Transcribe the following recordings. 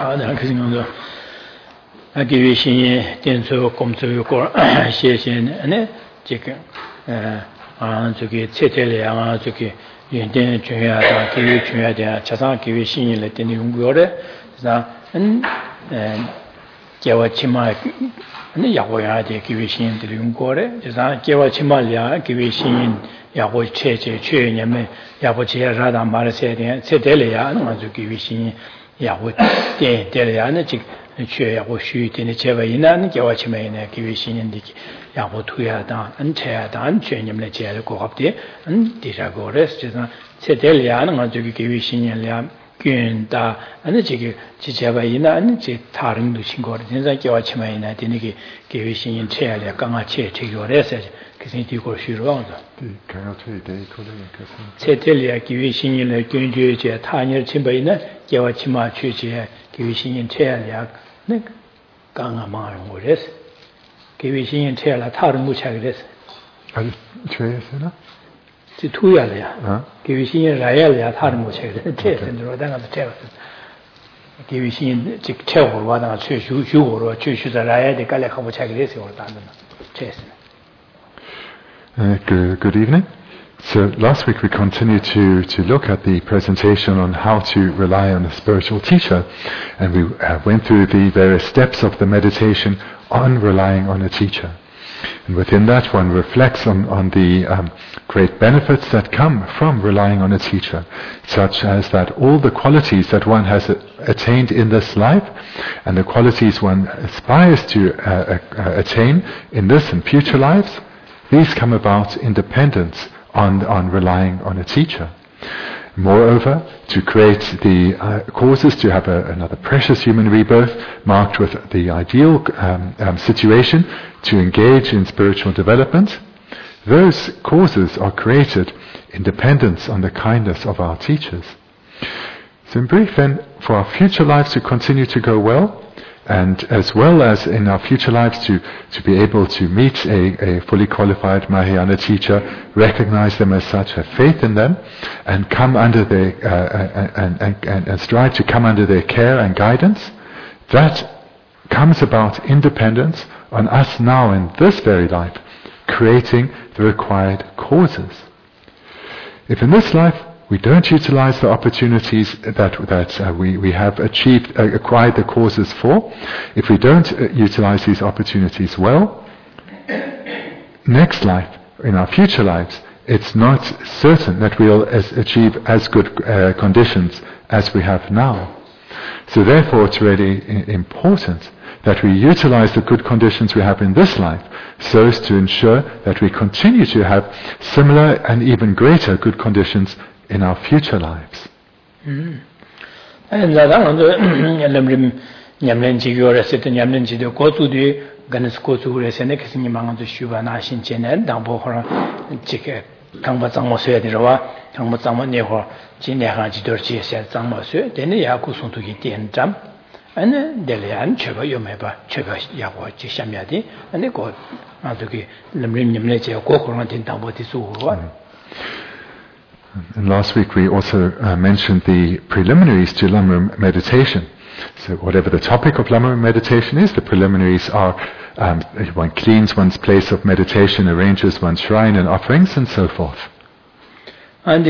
好的，可是讲说，给予新电子工作有过谢谢呢，这个这个车车辆啊，这个原电专业的给予专业的，加上给予新来电的用过的，是吧？给我起码也会啊的给予新的用过的，就是给我起码俩给予新也会车去年们也会去让他买了车车辆，那就给予新也会电辆那这去也会需电的车位呢，你给我起码呢给予新的也会推啊当车当去年们的车的过好的，第二个的就是车辆那就给予新人俩。捐的，这个这位呢，这他人都情况的，现在叫我去买呢，的那个给予新人车了，刚刚车有的是，可是这个需要的。 对，刚刚车的可能可是。 车这里给予新人来捐捐这，他人去买呢，叫我去买去这给予新人车了，那个刚刚忙我的是，给予新人车了，他人不车的是。 啊，车是呢？ 这突然了呀，给予新人来了呀，他都没车的，这真的说，但是这个给予新人这个车火那个去修火了，去在来的，干来好不车的时候，当然了，这是。Good evening. So last week we continued to look at the presentation on how to rely on a spiritual teacher, and we went through the various steps of the meditation on relying on a teacher. And within that one reflects on the great benefits that come from relying on a teacher, such as that all the qualities that one has attained in this life and the qualities one aspires to attain in this and future lives, these come about in dependence on relying on a teacher. Moreover, to create the causes to have another precious human rebirth marked with the ideal situation to engage in spiritual development, those causes are created in dependence on the kindness of our teachers. So in brief then, for our future lives to continue to go well, and as well as in our future lives to be able to meet a fully qualified Mahayana teacher, recognize them as such, have faith in them, and come under their and strive to come under their care and guidance, that comes about in dependence on us now in this very life, creating the required causes. If in this life we don't utilize the opportunities that we have acquired the causes for, if we don't utilize these opportunities well, next life, in our future lives, it's not certain that we'll achieve as good conditions as we have now. So therefore it's really important that we utilize the good conditions we have in this life so as to ensure that we continue to have similar and even greater good conditions in our future lives. And last week we also mentioned the preliminaries to Lamrim meditation. So whatever the topic of Lamrim meditation is, the preliminaries are one cleans one's place of meditation, arranges one's shrine and offerings, and so forth. And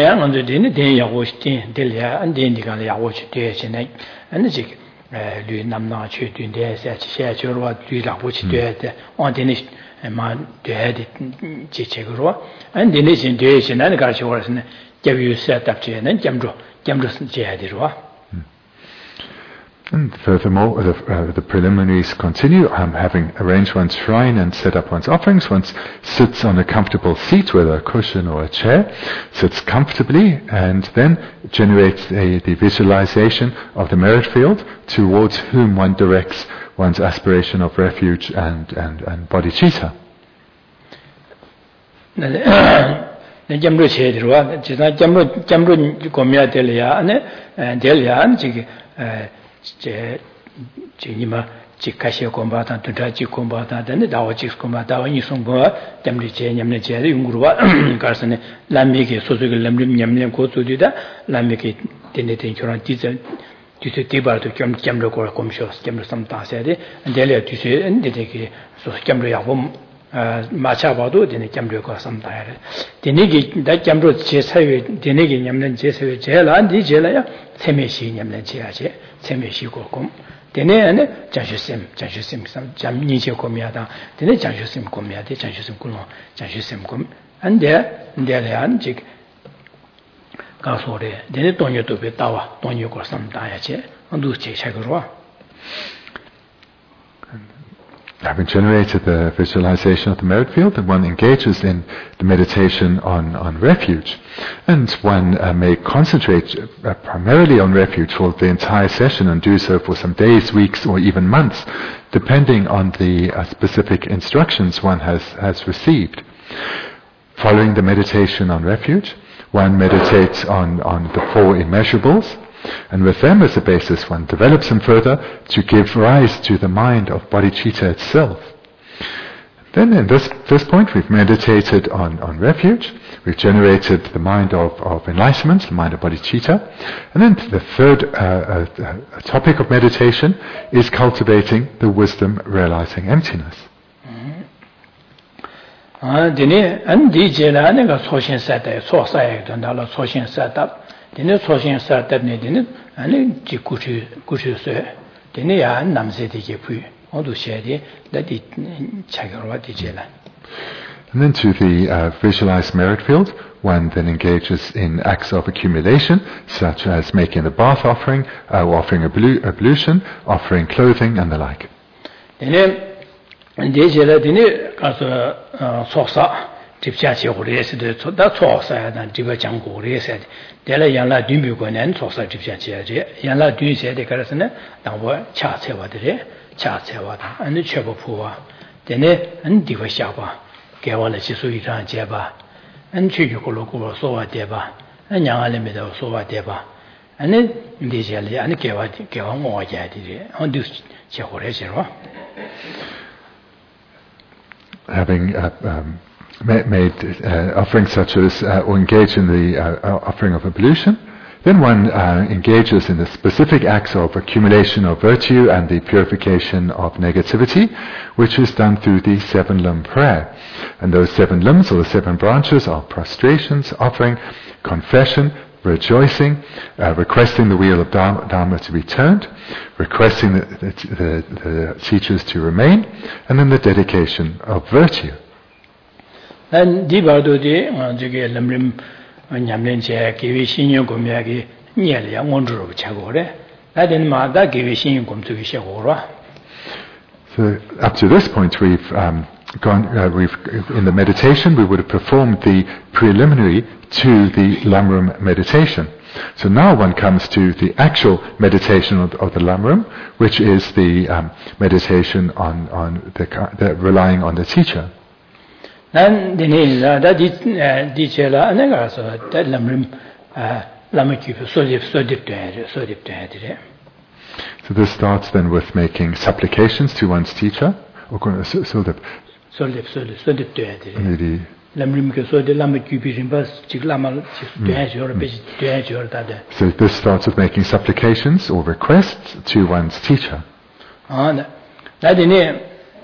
And furthermore, the preliminaries continue. Having arranged one's shrine and set up one's offerings, one sits on a comfortable seat, whether a cushion or a chair, sits comfortably, and then generates the visualization of the merit field towards whom one directs one's aspiration of refuge and bodhicitta. Chikashe combatant to Dachi combatant and the Dawachis combatant, Yisumba, Damriche, Yamniche, Yungurua, Garsone, Lamiki, Suzuki, Lamrim, Yamniam, go to Dida, Lamiki, Tenetin, Diesel, 주세 디바도 겸로 걸 검쇼 겸로 삼다세데 안델레 주세 엔데게 소 겸로 야봄 마차바도 되네 겸로 거 삼다야래 되네게 다 겸로 제사회 되네게 냠는 제사회 제일 안디 제라야 세메시 냠는 제야제 세메시 고금 되네 장슈심 삼 잠니제 고미하다 되네 장슈심 고미하데 장슈심 굴로 장슈심 고 안데 안직 가소래 되네 돈여도 베다와 돈여고 삼다야제 안두체 차거와 Having generated the visualization of the merit field, then one engages in the meditation on refuge. And one may concentrate primarily on refuge for the entire session and do so for some days, weeks, or even months, depending on the specific instructions one has received. Following the meditation on refuge, one meditates on the four immeasurables, and with them as a basis, one develops them further to give rise to the mind of bodhicitta itself. Then in this point, we've meditated on refuge, we've generated the mind of enlightenment, the mind of bodhicitta, and then the third topic of meditation is cultivating the wisdom realizing emptiness. Dine sosin sartabne dine ane ji kuchu se dine ya namse de ge pu odu shedi da di chagarwa di jela. And then to the visualized merit field, one then engages in acts of accumulation, such as making the bath offering, offering ablution, offering clothing, and the like. Dine jela dine kaso sosa 집자치 오래서도 다 소사야단 집에 장고 오래서 내가 양라 뒤미고는 소사 집자치야지 양라 뒤세대 그래서는 당고 차체와들이 차체와다 아니 최고부와 되네 안디고 샤바 개월에 지수이랑 제바 안 취주고로고 소와 대바 안양알에메도 소와 대바 아니 인디젤이 아니 개와 모아야지 언디 제고래서로 having made offerings such as or engage in the offering of ablution, then one engages in the specific acts of accumulation of virtue and the purification of negativity, which is done through the 7-limb prayer. And those 7 limbs or the 7 branches are prostrations, offering, confession, rejoicing, requesting the wheel of Dharma to be turned, requesting the teachers to remain, and then the dedication of virtue. 난 디바도디 저게 람림 냠렌제 기위 신용 공략이 녀려 원주로 차고 그래. 나는 마다 기위 신용 검토기 시작으로. So up to this point we've in the meditation we would have performed the preliminary to the Lamrim meditation. So now one comes to the actual meditation of the Lamrim, which is the meditation on the relying on the teacher. 난 데니라 디체라 내가서 달람림 라마키프 소딥되래. So this starts then with making supplications to one's teacher. 소딥되래. 람림께 소데 라마키피림바스 직라말 되죠르베지되죠르다데. So this starts with making supplications or requests to one's teacher. 나데니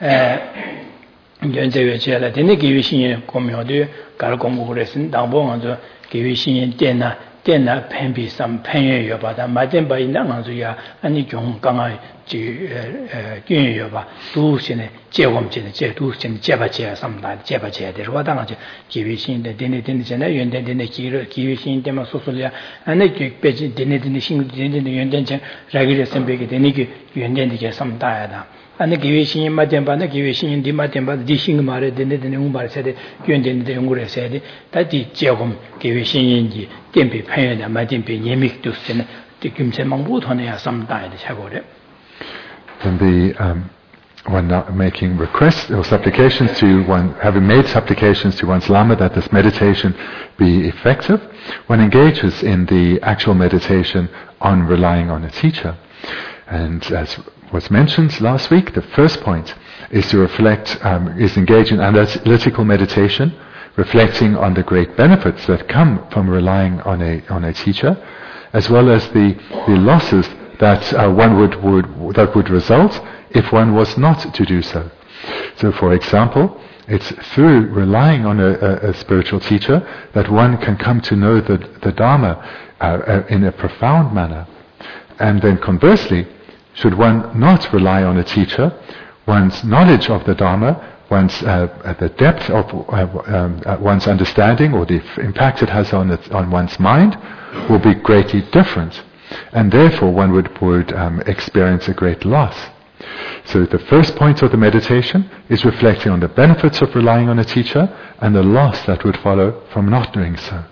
연재외체라 되네 기회신의 공묘도 가르공부 그랬은 당봉한저 기회신의 때나 팬비 삼 팬여여 바다 맞은 바 있는 안주야 아니 좀 강아 지 균여여 바 두신의 제범진의 제두신 제바제 삼다 제바제야 되고 당하지 기회신의 되네 전에 연대되네 기회신 때만 소소리야 아니 빼지 되네 신 되네 연대전 라기를 선배게 되네 연대되게 삼다야다 아니 기회신이 맞대바나 기회신이 디마대바 디신 말에 되네 응발세데 연대는데 연구를 해야 돼. 다디 제금 기회신인지 땜비 편에다 맞대비 예믹도 쓰는 지금세만 못하네야 삼다야데 차고래. Then when making requests or supplications to one, having made supplications to one's Lama that this meditation be effective, one engages in the actual meditation on relying on a teacher. And as was mentioned last week, the first point is to reflect, is engage in analytical meditation, reflecting on the great benefits that come from relying on a teacher, as well as the losses that that would result if one was not to do so. So, for example, it's through relying on a spiritual teacher that one can come to know the Dharma in a profound manner. And then conversely, should one not rely on a teacher, one's knowledge of the Dharma, the depth of one's understanding or the impact it has on one's mind will be greatly different. And therefore one would experience a great loss. So the first point of the meditation is reflecting on the benefits of relying on a teacher and the loss that would follow from not doing so.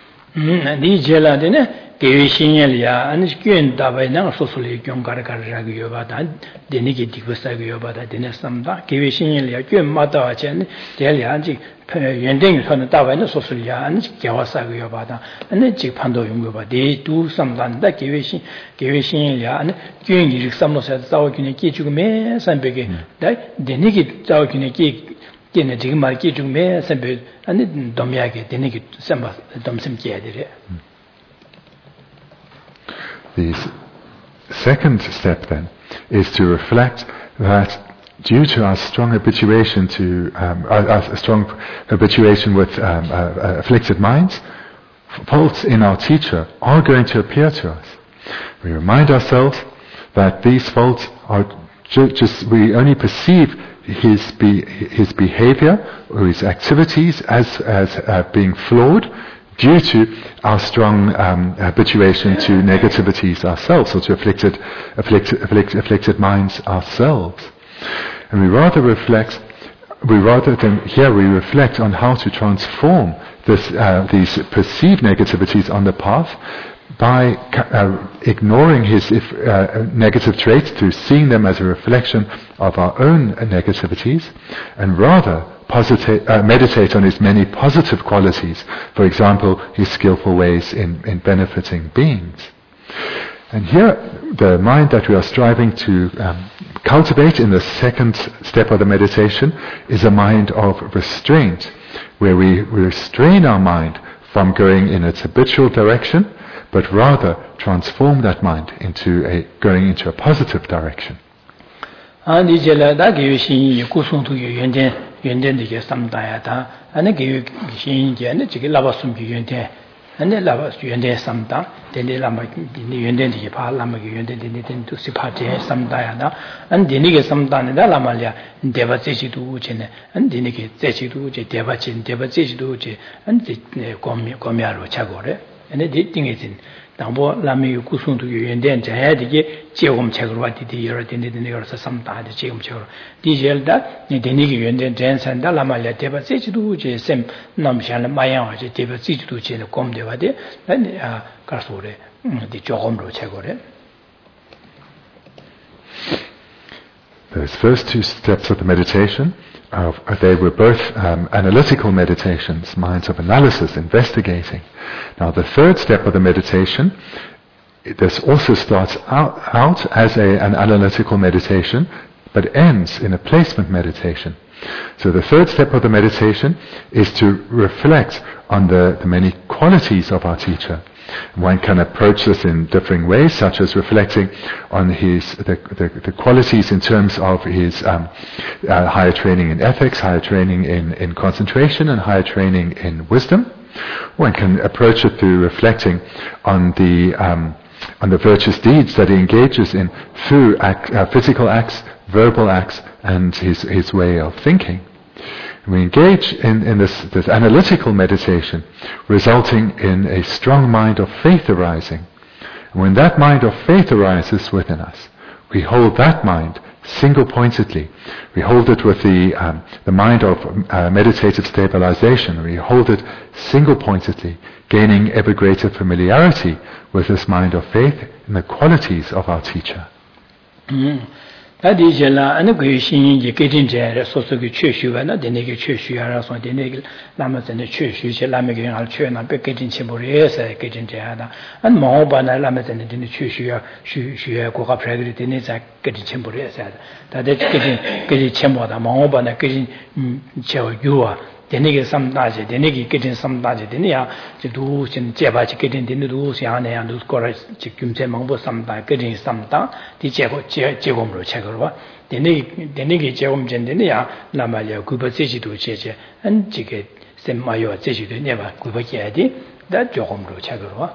Gewishinyelia and Guen Davina socially Gyongaragayobata, Deniki Dikosagayobata, Dinesamda, Gewishinyelia, Guen Matachen, Delianji, Yending from the Davina Sosulia and Gyawasagayobata, and then Jipando Yungoba. They do sometimes that Gewishinyelia and Guen Samos at Zawakiniki Jume, and begin that Deniki Zawakiniki. The second step then is to reflect that due to our strong habituation with afflicted minds, faults in our teacher are going to appear to us. We remind ourselves that these faults are we only perceive his behavior or his activities as being flawed due to our strong habituation to negativities ourselves, or to afflicted minds ourselves. And we reflect on how to transform these perceived negativities on the path by ignoring his negative traits, to seeing them as a reflection of our own negativities, and rather meditate on his many positive qualities, for example, his skillful ways in benefiting beings. And here, the mind that we are striving to cultivate in the second step of the meditation is a mind of restraint, where we restrain our mind from going in its habitual direction, but rather transform that mind into going into a positive direction. And the lava Yende Samta, then the Lama Yende Lama Yende to Sipate Samdayana, and the Nigga Samdan, the Lamalia, Deva Zechiduce, and the Nigga Zechiduce, Devachin, Devaziduce, and the Comiaro Chagore, and the thing is in Tambo Lami Kusun to you and then Jayadi, Chegum Chagrati, the year attended the Nigger Samta, the Chegum Chagro, Digelda, the Nigga and then Jens and the Lamalia, Devaziduce, Sem Namshan, Mayan, Devaziduce, and Com Devade, and Carsore, the Jogomro Chagore. Those first two steps of the meditation, they were both analytical meditations, minds of analysis, investigating. Now the third step of the meditation, this also starts out as an analytical meditation, but ends in a placement meditation. So the third step of the meditation is to reflect on the many qualities of our teacher. One can approach this in differing ways, such as reflecting on the qualities in terms of his higher training in ethics, higher training in concentration, and higher training in wisdom. One can approach it through reflecting on the virtuous deeds that he engages in through physical acts, verbal acts, and his way of thinking. We engage in this analytical meditation, resulting in a strong mind of faith arising. And when that mind of faith arises within us, we hold that mind single-pointedly. We hold it with the mind of meditative stabilization. We hold it single-pointedly, gaining ever greater familiarity with this mind of faith and the qualities of our teacher. Adijela and the Grishin, you get in there, so the church you and the naked church you are also the naked Lamas and the church, you shall Lamagan Alchur and Becketing Chimboreas, getting Jana, and Mahobana Lamas and the church you are, she go up pregnant in it, getting Chimboreas. That is getting Chimboda, Mahobana getting Chow, you are. denegi samdaje denegi gedin samdaje denia jidu sin jeba ji gedin dindu sia ne yang du kora ji gyumche mangbo samda gedin samda di jegomro chegerwa denegi jegom jen denia lama ya guba jeji du jeje an jige semmayo jeji du neba guba jedi da jegomro chegerwa.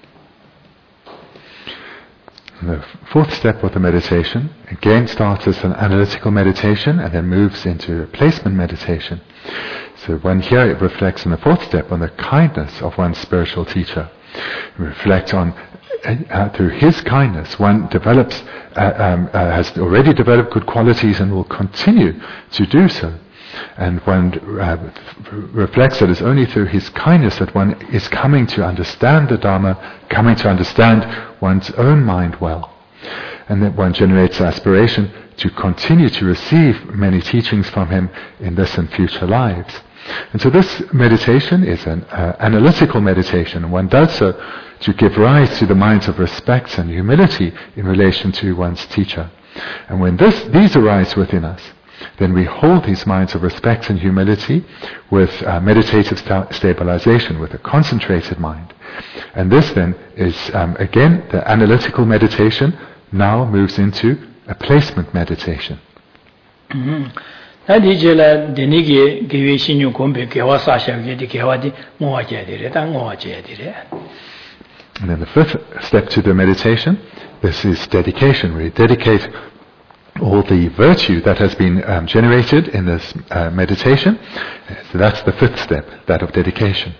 The fourth step of the meditation again starts as an analytical meditation and then moves into a placement meditation. So one here it reflects in the fourth step on the kindness of one's spiritual teacher. Reflect on through his kindness one develops, has already developed good qualities and will continue to do so. And one reflects that it's only through his kindness that one is coming to understand the Dharma, coming to understand one's own mind well. And that one generates aspiration to continue to receive many teachings from him in this and future lives. And so this meditation is an analytical meditation, and one does so to give rise to the minds of respect and humility in relation to one's teacher. And when these arise within us, then we hold these minds of respect and humility with meditative stabilization, with a concentrated mind. And this then is, again, the analytical meditation now moves into a placement meditation. And then the fifth step to the meditation, this is dedication. We dedicate all the virtue that has been generated in this meditation. So that's the fifth step, that of dedication.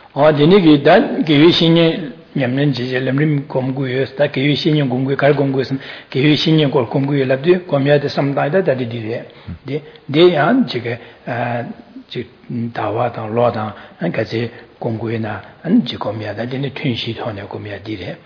Nyamnen je lemrim komguye sta ke yishin gongwe kar gongwe san ke yishin gol komguye labde komya de samdai da di de yan je je dawa da lo da an ka je gongwe na an je komya da de twin shi thone komya di de.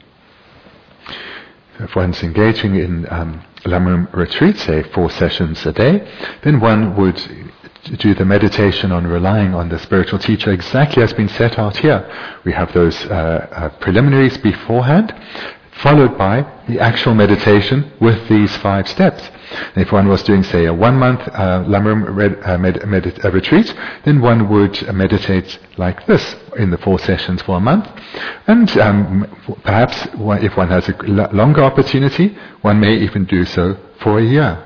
If one's engaging in Lamrim retreat, say 4 sessions a day, then one would do the meditation on relying on the spiritual teacher exactly as been set out here. We have those preliminaries beforehand, followed by the actual meditation with these 5 steps. And if one was doing, say, a 1-month Lamrim retreat, then one would meditate like this in the 4 sessions for a month. And perhaps if one has a longer opportunity, one may even do so for a year.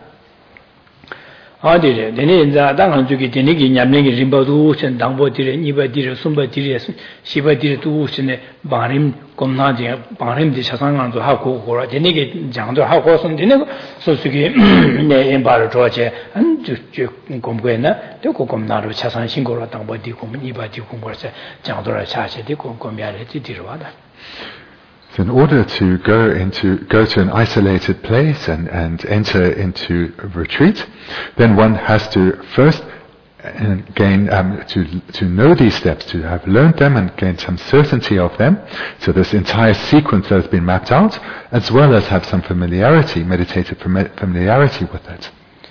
Dene inza dangan zuki dene ki nyamnegi rinpa tu shen dangpo dire, nipa dire, sumpa dire, shipa dire tu shen bangrim gomna jing, bangrim di chasangang zu ha ku kura, dene ki jang zu ha ku sun, dene so suki ne enpa ru zhuwa che, an ju gomgwe na, de ku gomna ru chasang shing kura dangpo di kum, nipa di kum kura che, jang zu ra cha che, de ku gomya re di dirwa da. So in order to go to an isolated place and enter into a retreat, then one has to first gain to know these steps, to have learned them and gain some certainty of them. So this entire sequence that has been mapped out, as well as have some familiarity, meditative familiarity with it.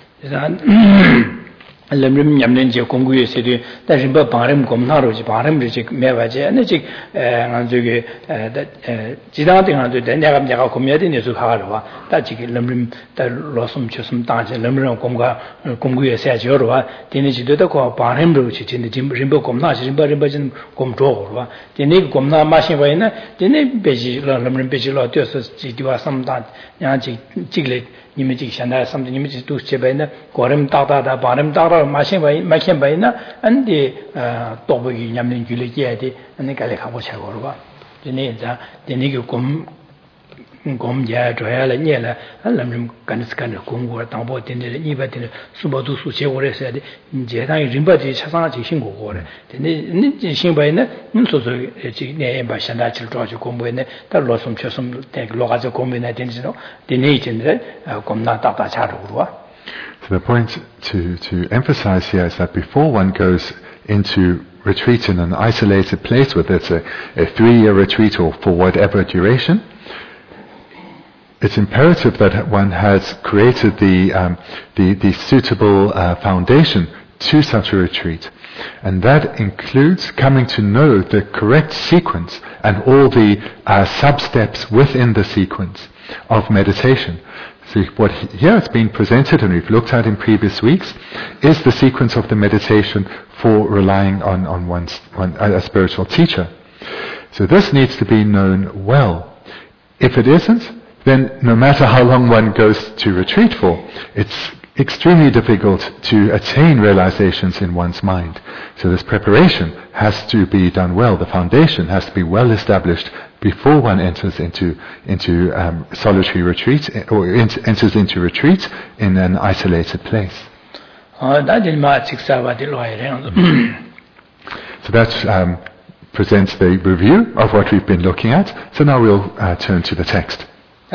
Lemrim nyamnen je konguye sedu da rimba bangrim gomnaro ji bangrim ji mewa je ane ji nganzo ge jidang de nganzo de nyagam nyaga komya de ne su khaarwa da ji lemrim da losum chusum ta je lemrim konguye se je orwa dine ji de ko bangrim ro ji de rimba gomna ji rimba jin gomjo orwa dine gomna ma shin wa ina dine beji lemrim beji lo de so ji diwa sam da nya ji jigle nimiji shanda samde nimiji tu chebena gorim tagda da barim tagda mashin bai na andi tobogi nyamnin gyule jede ane kale khabo chagorwa dene za dene ge gom ja joya la nyela lamrim kanis kan kongwa tangbo dene ni ba dene suba du su che gore se de je dang rimba ji chasang ji sing go gore dene ni ji sing bai na so so ji ne ba shanda chil zhuo ji gong bai ne da lo sum che sum de lo ga ji gong bai na dene no dene ji ne gom na ta ta cha ru. So the point to emphasize here is that before one goes into retreat in an isolated place, whether it's a 3-year retreat or for whatever duration, it's imperative that one has created the suitable foundation to such a retreat. And that includes coming to know the correct sequence and all the sub-steps within the sequence of meditation. So what here it's been presented and we've looked at in previous weeks is the sequence of the meditation for relying on a spiritual teacher. So this needs to be known well. If it isn't, then no matter how long one goes to retreat for, it's extremely difficult to attain realizations in one's mind. So this preparation has to be done well. The foundation has to be well established before one enters into solitary retreat or enters into retreat in an isolated place. So that presents the review of what we've been looking at. So now we'll turn to the text.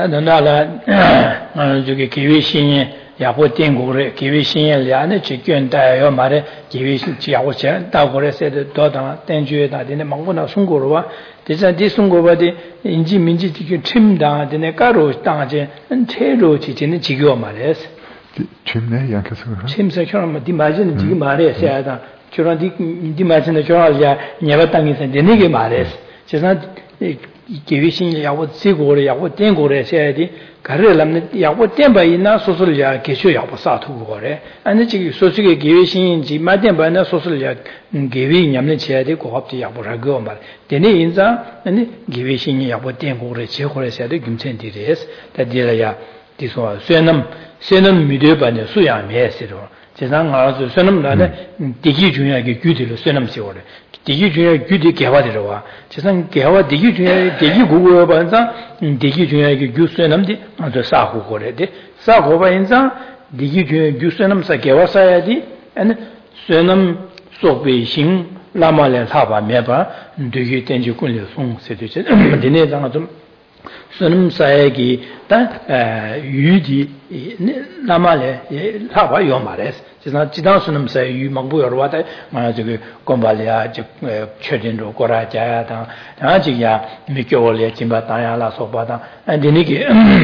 기위신 야고 지고를 야고 땡고를 해야지 가르람네 야고 땡바이나 소설이야 계셔 야고 사투고 거래 아니 지금 소식의 기위신인지 마덴바나 소설이야 기위 냠네 쳐야지 고합지 야고라고 말 되네 인자 아니 기위신이 야고 땡고를 제고를 해야지 김천디레스 다디라야 디소 쇠는 미대반에 수야메스로 제상 알아서 쇠는 나네 디기 중요하게 규디로 쇠는 세월에 디기 중에 규디 개화되러와 세상 개화 디기 중에 디기 고고여 반사 디기 중에 규스남디 아주 사고 거래데 사고 반사 디기 중에 규스남사 개화사야디 아니 쇠남 소베신 라마레 사바 메바 디기 텐지 군려 송세되지 디네 장아 좀 쇠남 사야기 다 유디 라마레 사바 요 말레스 지난 지당스는 유 망부여 와다 저기 곰발이야 저 최진로 고라자야다 아직야 미교월에 진바다야라 소바다 안디니게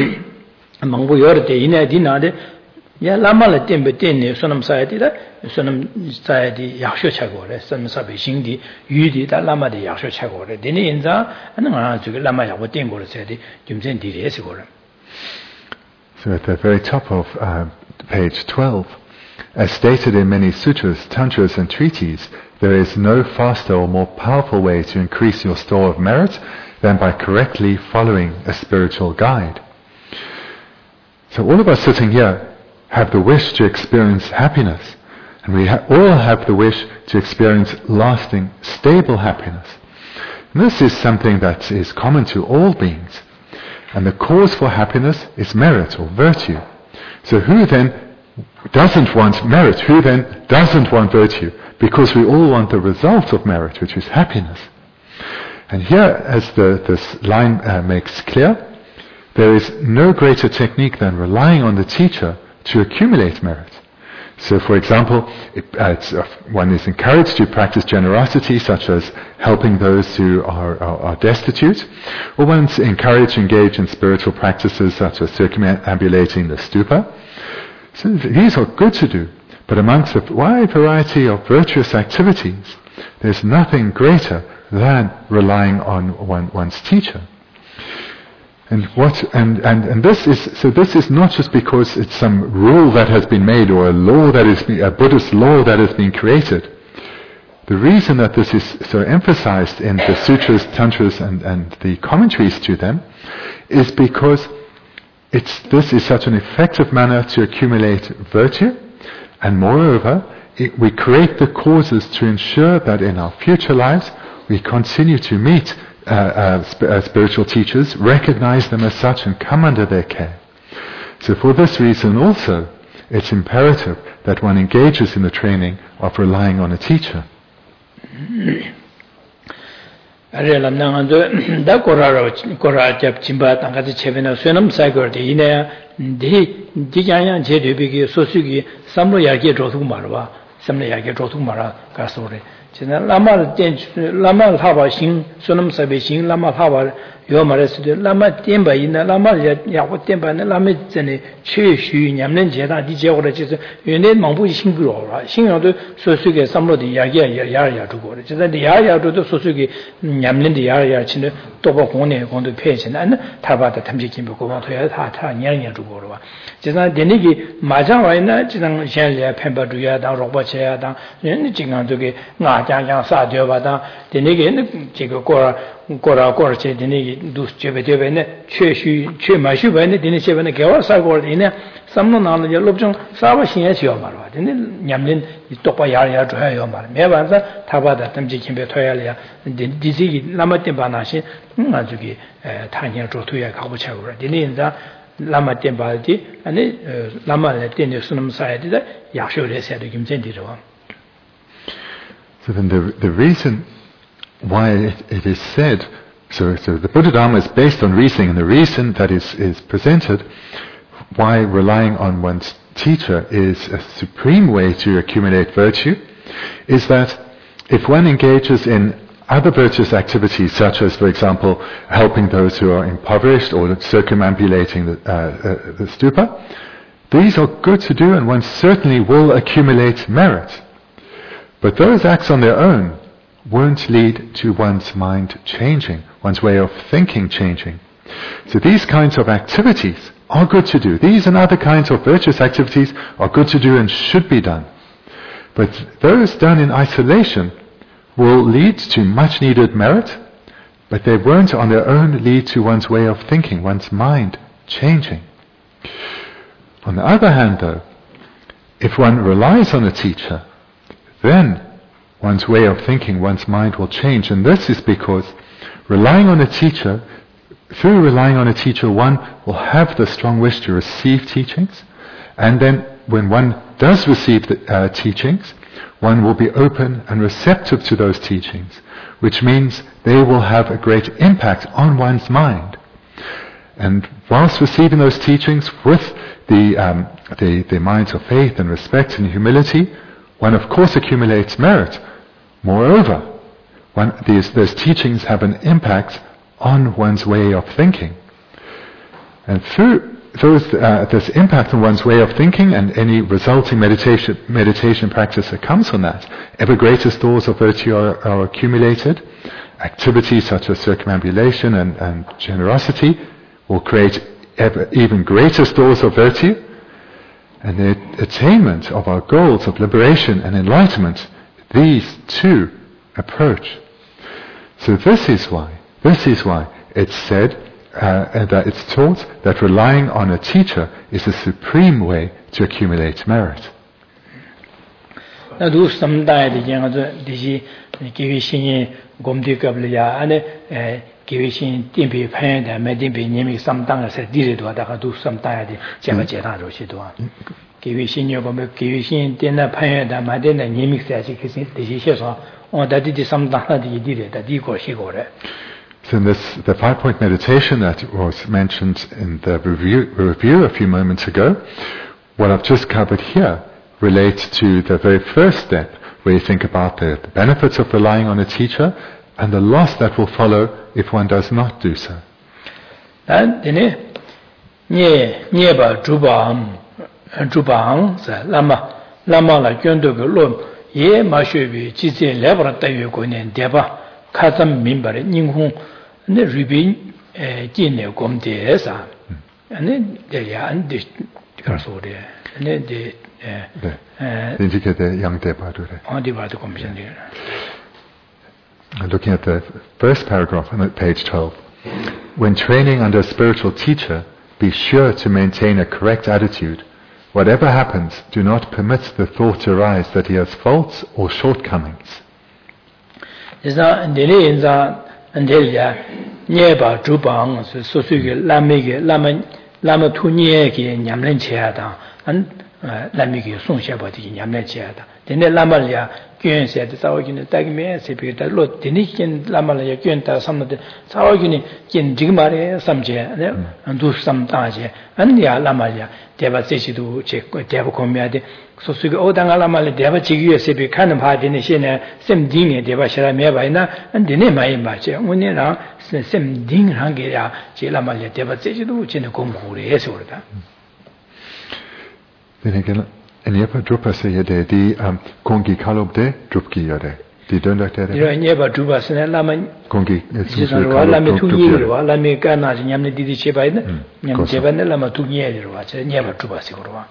망부여 때 이내 디나데 야 라마를 땜베 땜네 소놈사야디다 소놈사야디 약쇼차고래 소놈사베 신디 유디다 라마디 약쇼차고래 디니 인자 아는 저기 라마야고 땜고를 세디 김센디레스고래. So at the very top of page 12, as stated in many sutras, tantras and treaties, there is no faster or more powerful way to increase your store of merit than by correctly following a spiritual guide. So all of us sitting here have the wish to experience happiness, and we all have the wish to experience lasting, stable happiness. And this is something that is common to all beings. And the cause for happiness is merit or virtue. So who then doesn't want merit? Who then doesn't want virtue? Because we all want the result of merit, which is happiness. And here, as this line makes clear, there is no greater technique than relying on the teacher to accumulate merit. So, for example, one is encouraged to practice generosity, such as helping those who are destitute, or one's encouraged to engage in spiritual practices, such as circumambulating the stupa. So these are good to do, but amongst a wide variety of virtuous activities, there's nothing greater than relying on one's teacher. And this is not just because it's some rule that has been made or a Buddhist law that has been created. The reason that this is so emphasized in the sutras, tantras, and the commentaries to them is because this is such an effective manner to accumulate virtue, and moreover, we create the causes to ensure that in our future lives we continue to meet spiritual teachers, recognize them as such, and come under their care. So for this reason also, it's imperative that one engages in the training of relying on a teacher. 라마 하바 신 소놈 사베 신 라마 하바 요마레스도 라마 템바이나 라마야 야고 템바나 라메 전에 최슈 냠는 제다 디제고를 지서 연내 망부 싱그러라 싱여도 소수게 삼로디 야야 두고 진짜 야야도 소수게 냠는데 야야 친데 또버 공내 공도 폐진은 타바다 탐지긴 보고 와도야 다 냐냐 두고 봐 진짜 데니기 마장와이나 지난 현례 펜바두야다 로버체야다 연 진강도게 나장장 사되어바다 데니게 제가 고라고르체 데니기 두스제베데베네 최마슈베네 데니체베네 개와사고르네 삼노나는 열롭중 사바신에 지어 말아 데니 냠린 똑바 야야 줘요 말 매반사 타바다 탐지긴베 토야리아 디지기 라마템바나시 아주기 타냐 조투야 가고 차고라 데니인자 라마템바디 아니 라마네 데니 수놈 사이드다 야쇼레세도 김젠디로. So then the reason why it is said, so the Buddha Dharma is based on reasoning, and the reason that is presented why relying on one's teacher is a supreme way to accumulate virtue is that if one engages in other virtuous activities, such as, for example, helping those who are impoverished or circumambulating the stupa, these are good to do and one certainly will accumulate merit. But those acts on their own won't lead to one's mind changing, one's way of thinking changing. So these kinds of activities are good to do. These and other kinds of virtuous activities are good to do and should be done. But those done in isolation will lead to much needed merit, but they won't on their own lead to one's way of thinking, one's mind changing. On the other hand though, if one relies on a teacher, then one's way of thinking, one's mind will change. And this is because relying on a teacher, through relying on a teacher, one will have the strong wish to receive teachings, and then when one does receive the teachings, one will be open and receptive to those teachings, which means they will have a great impact on one's mind. And whilst receiving those teachings with the minds of faith and respect and humility, one of course accumulates merit. Moreover, those teachings have an impact on one's way of thinking. And through this impact on one's way of thinking and any resulting meditation practice that comes from that, ever greater stores of virtue are accumulated. Activities such as circumambulation and generosity will create even greater stores of virtue. And the attainment of our goals of liberation and enlightenment, these too approach. So this is why it's said that it's taught that relying on a teacher is the supreme way to accumulate merit. So the 5-point meditation that was mentioned in the review a few moments ago, what I've just covered here relates to the very first step, where you think about the benefits of relying on a teacher and the loss that will follow if one does not do so. Looking at the first paragraph on page 12. When training under a spiritual teacher, be sure to maintain a correct attitude. Whatever happens, do not permit the thought to arise that he has faults or shortcomings. gyön se de sawa gyun ta me se bi da lo dini kin lama la ya gyön ta sam de sawa gyun kin jig ma re sam je ne andu sam ta je an ya lama ya de ba se chi du che de ba ko me de so su ge o dang lama le de ba chi gi se bi kan ba de ne she ne sem ding ne de ba sha me ba na an de ne ma yin ba che un ne ra sem ding rang ge ya che lama le de ba se chi du che ne kom gu re so da Then again, and yep, drupa say yade di kongi kalobde drupki yade. Di don't like that. You know, but drupa say lama kongi. It's lama tu ye ro, lama ka na nyam ne di di che ba ne, nyam che ba ne lama tu ye ro, che nyam drupa se ro.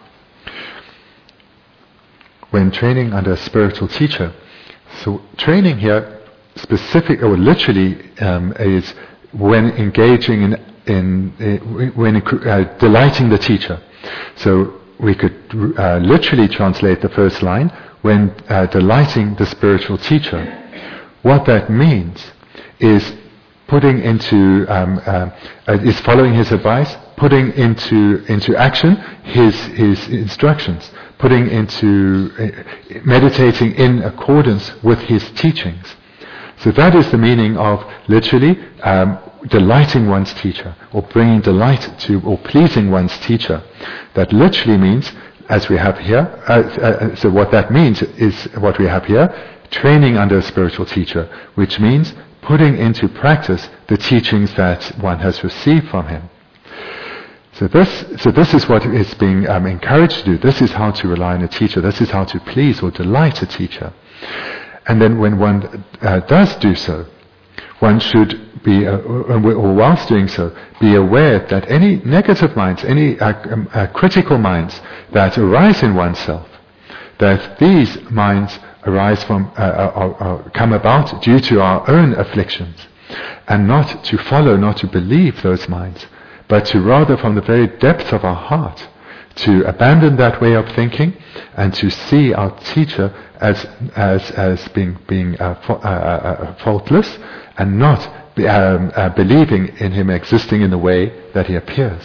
When training under a spiritual teacher, so training here specific or literally is when engaging when delighting the teacher. So we could literally translate the first line, when delighting the spiritual teacher. What that means is putting into, is following his advice, putting into action his instructions, putting into, meditating in accordance with his teachings. So that is the meaning of literally delighting one's teacher, or bringing delight to, or pleasing one's teacher. That literally means, as we have here, so what that means is what we have here, training under a spiritual teacher, which means putting into practice the teachings that one has received from him. So this is what is being encouraged to do. This is how to rely on a teacher. This is how to please or delight a teacher. And then when one does do so, one should be, or whilst doing so, be aware that any negative minds, any critical minds that arise in oneself, that these minds arise from, come about due to our own afflictions, and not to follow, not to believe those minds, but to rather from the very depths of our heart, to abandon that way of thinking and to see our teacher as being faultless, and not believing in him existing in the way that he appears.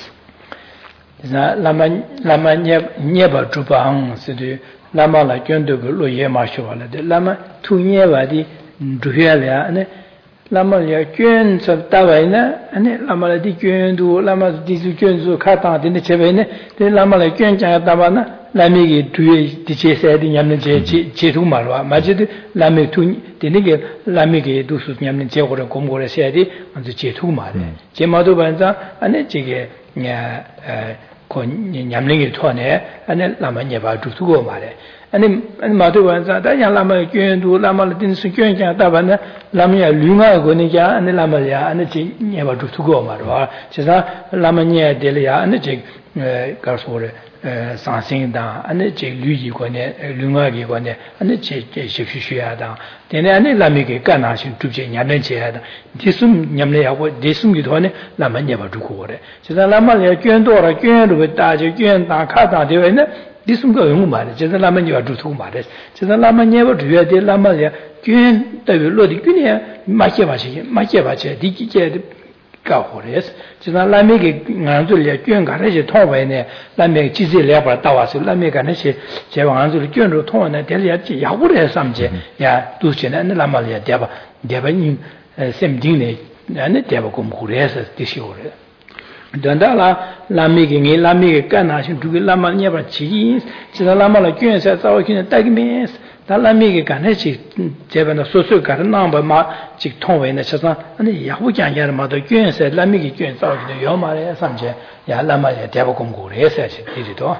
Lama ya kyun sa tawai na ane lama la di kyun du lama di su kyun su ka ta de ne chebe ne de lama la kyun cha ta ba na lami ge tuye di che sa di nyam ne che tu ma lo ma je de lami tu de ne ge lami ge du su nyam ne che go re gom go re sa di an che tu ma de che ma do ban za ane che ge nya ko nyam ne ge thwa ne ane lama nya ba du tu go ma de ane 마도 완자 다야 라마 교연도 라마를 딘스 교연자 다바나 라마야 류가 고니자 ane 라마야 ane 지 녀바 두고 말아 제가 라마냐 데려야 ane 지 가서래 상생다 ane 지 류지 고네 류가기 고네 ane 지 식시셔야다 되네 ane 라미게 까나신 두제 냐는 제야다 디숨 냠내야고 디숨기도 하네 라마냐바 두고 그래 제가 라마야 교연도라 교연도 다지 교연다 카다 되네 디숨가 용 말이야. 제가 라마니와 두고 말이야. 제가 라마니와 두야 될 라마야. 균 때로디 균이야. 맞게 디기게 가호레스. 제가 라메게 안줄이야. 균 가르지 통바에네. 라메 지지려 봐 따와서 라메가 내시 제가 안줄 균으로 통하네. 될야지 야고래 삼제. 야 두시는 라마야 대바님 셈딩네. 나는 대바 공부해서 디시오래. dandala lamige nge lamige kana shin duge lama nyaba chi chida lama la kyun sa saw kin ta gi mes ta lamige kana chi jeba na so so ka na ba ma chi thong we na cha sa ani ya hu jang ya ma do kyun sa lamige kyun saw kin yo ma le sam je ya lama ya de ba gong gu re sa chi ti do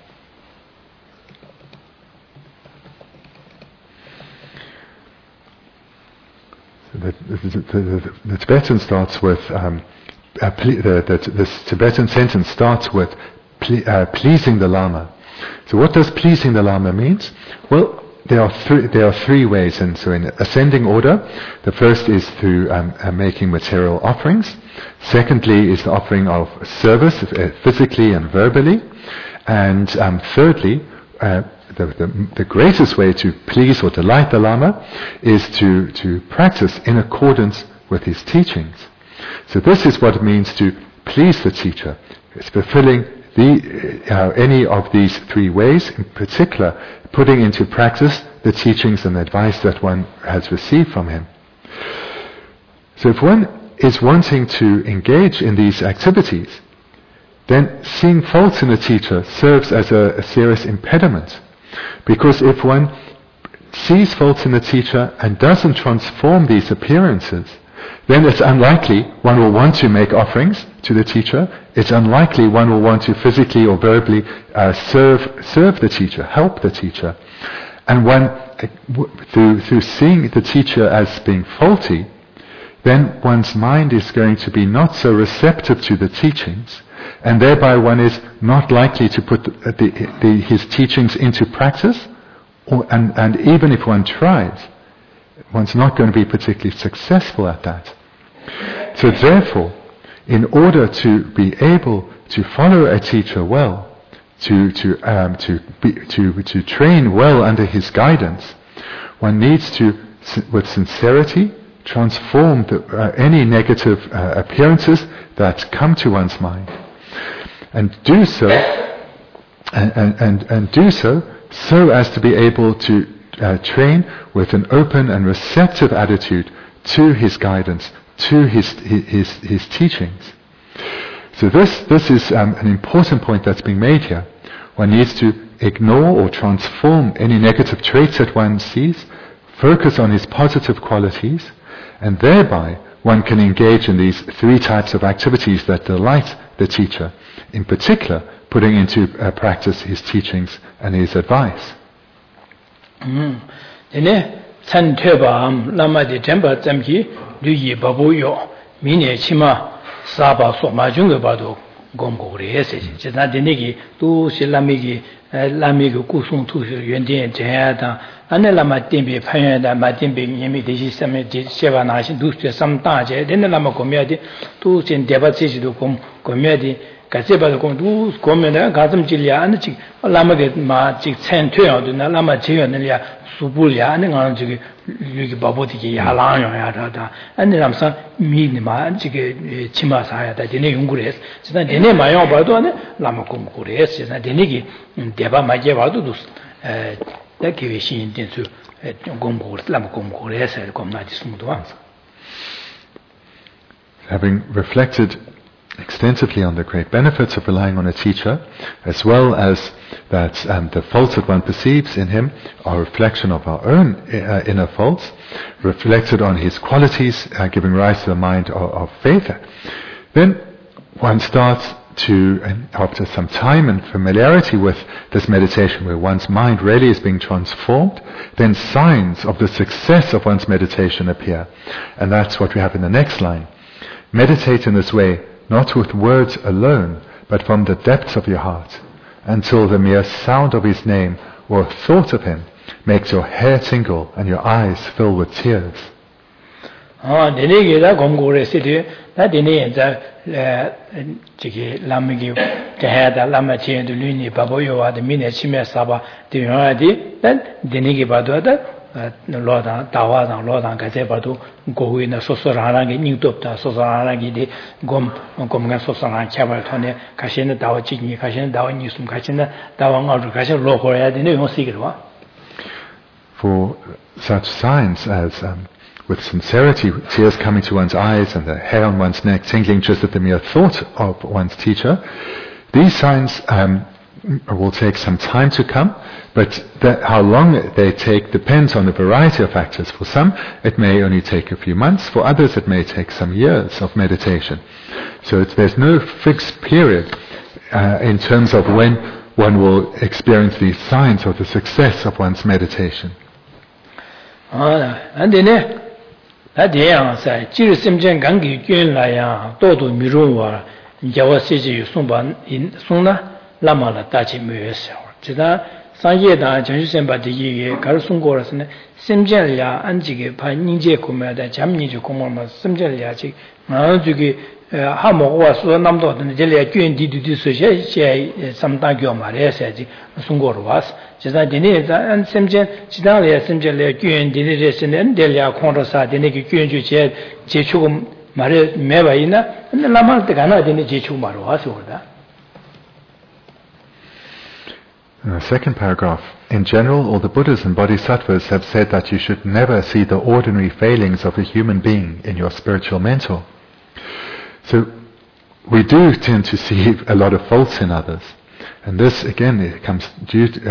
the Tibetan starts with this Tibetan sentence starts with pleasing the Lama. So what does pleasing the Lama means? Well, there are three ways, and so in ascending order, the first is through making material offerings. Secondly is the offering of service, physically and verbally, and thirdly, the greatest way to please or delight the Lama is to practice in accordance with his teachings. So this is what it means to please the teacher. It's fulfilling any of these three ways, in particular, putting into practice the teachings and advice that one has received from him. So if one is wanting to engage in these activities, then seeing faults in a teacher serves as a serious impediment. Because if one sees faults in the teacher and doesn't transform these appearances, then it's unlikely one will want to make offerings to the teacher. It's unlikely one will want to physically or verbally serve the teacher, help the teacher. And one, through seeing the teacher as being faulty, then one's mind is going to be not so receptive to the teachings, and thereby one is not likely to put his teachings into practice, and even if one tries, one's not going to be particularly successful at that. So therefore, in order to be able to follow a teacher well, to train well under his guidance, one needs to, with sincerity, transform any negative appearances that come to one's mind, and do so, and do so as to be able to train with an open and receptive attitude to his guidance, to his teachings. So this is an important point that's being made here. One needs to ignore or transform any negative traits that one sees, focus on his positive qualities, and thereby one can engage in these three types of activities that delight the teacher, in particular putting into practice his teachings and his advice. gomgo rese je na denegi tu shilamigi lamigi kusung tu yuandien jada anela ma timbi phaya da ma timbi yemi deji same je sheba na shin du se samta je denela ma komyadi tu sin deba chi du komyadi 가세바도 공도 고면에 가슴 질이야 아니 지 라마게 마지 천퇴어도 나 라마 지연을야 수불이야 아니 가는 저기 여기 바보디게 야랑요야다 아니 남사 미니마 지게 치마사야다 되네 연구를 진짜 되네 마요 봐도 아니 라마 공부를 진짜 되네기 대바 마게 봐도 에 대기위 신인된수 공부를 라마 공부를 해서 겁나지 숨도 와서 Having reflected extensively on the great benefits of relying on a teacher, as well as that the faults that one perceives in him are a reflection of our own inner faults, reflected on his qualities, giving rise to the mind of faith. Then one starts to, after some time and familiarity with this meditation, where one's mind really is being transformed, then signs of the success of one's meditation appear. And that's what we have in the next line. Meditate in this way, not with words alone, but from the depths of your heart, until the mere sound of his name or thought of him makes your hair tingle and your eyes fill with tears. Lodan Tawadan Lodan Gazebadu Gohuina Sosorangi Newtopta Sosorangi de Gomga Sosaran Chabatone Kashina Dawachini Kashin Dawani Sum Kashina Dawang Kashin Lokoya de New Sigurwa. For such signs as with sincerity, tears coming to one's eyes and the hair on one's neck tingling just at the mere thought of one's teacher, these signs will take some time to come, but how long they take depends on a variety of factors. For some, it may only take a few months. For others, it may take some years of meditation. So there's no fixed period in terms of when one will experience these signs of the success of one's meditation. Lama la tachi muyese jida sanje da janju semba de ye gar sungor rasne semjel ya anjige pa ninje kuma da jamni ju kuma ma semjel ya ji ma ju ge ha mo wa so namdo de je le gyuen di di so she samta gyo ma re se ji sungor was jida de ne da an semjel jida le semjel le gyuen di de se ne de ya khon ro sa de ne ge gyuen ju je chu ma re me ba ina lama de ga na de ne je chu ma ro was so da Second paragraph. In general, all the Buddhas and Bodhisattvas have said that you should never see the ordinary failings of a human being in your spiritual mentor. So we do tend to see a lot of faults in others. And this, again, it comes due to,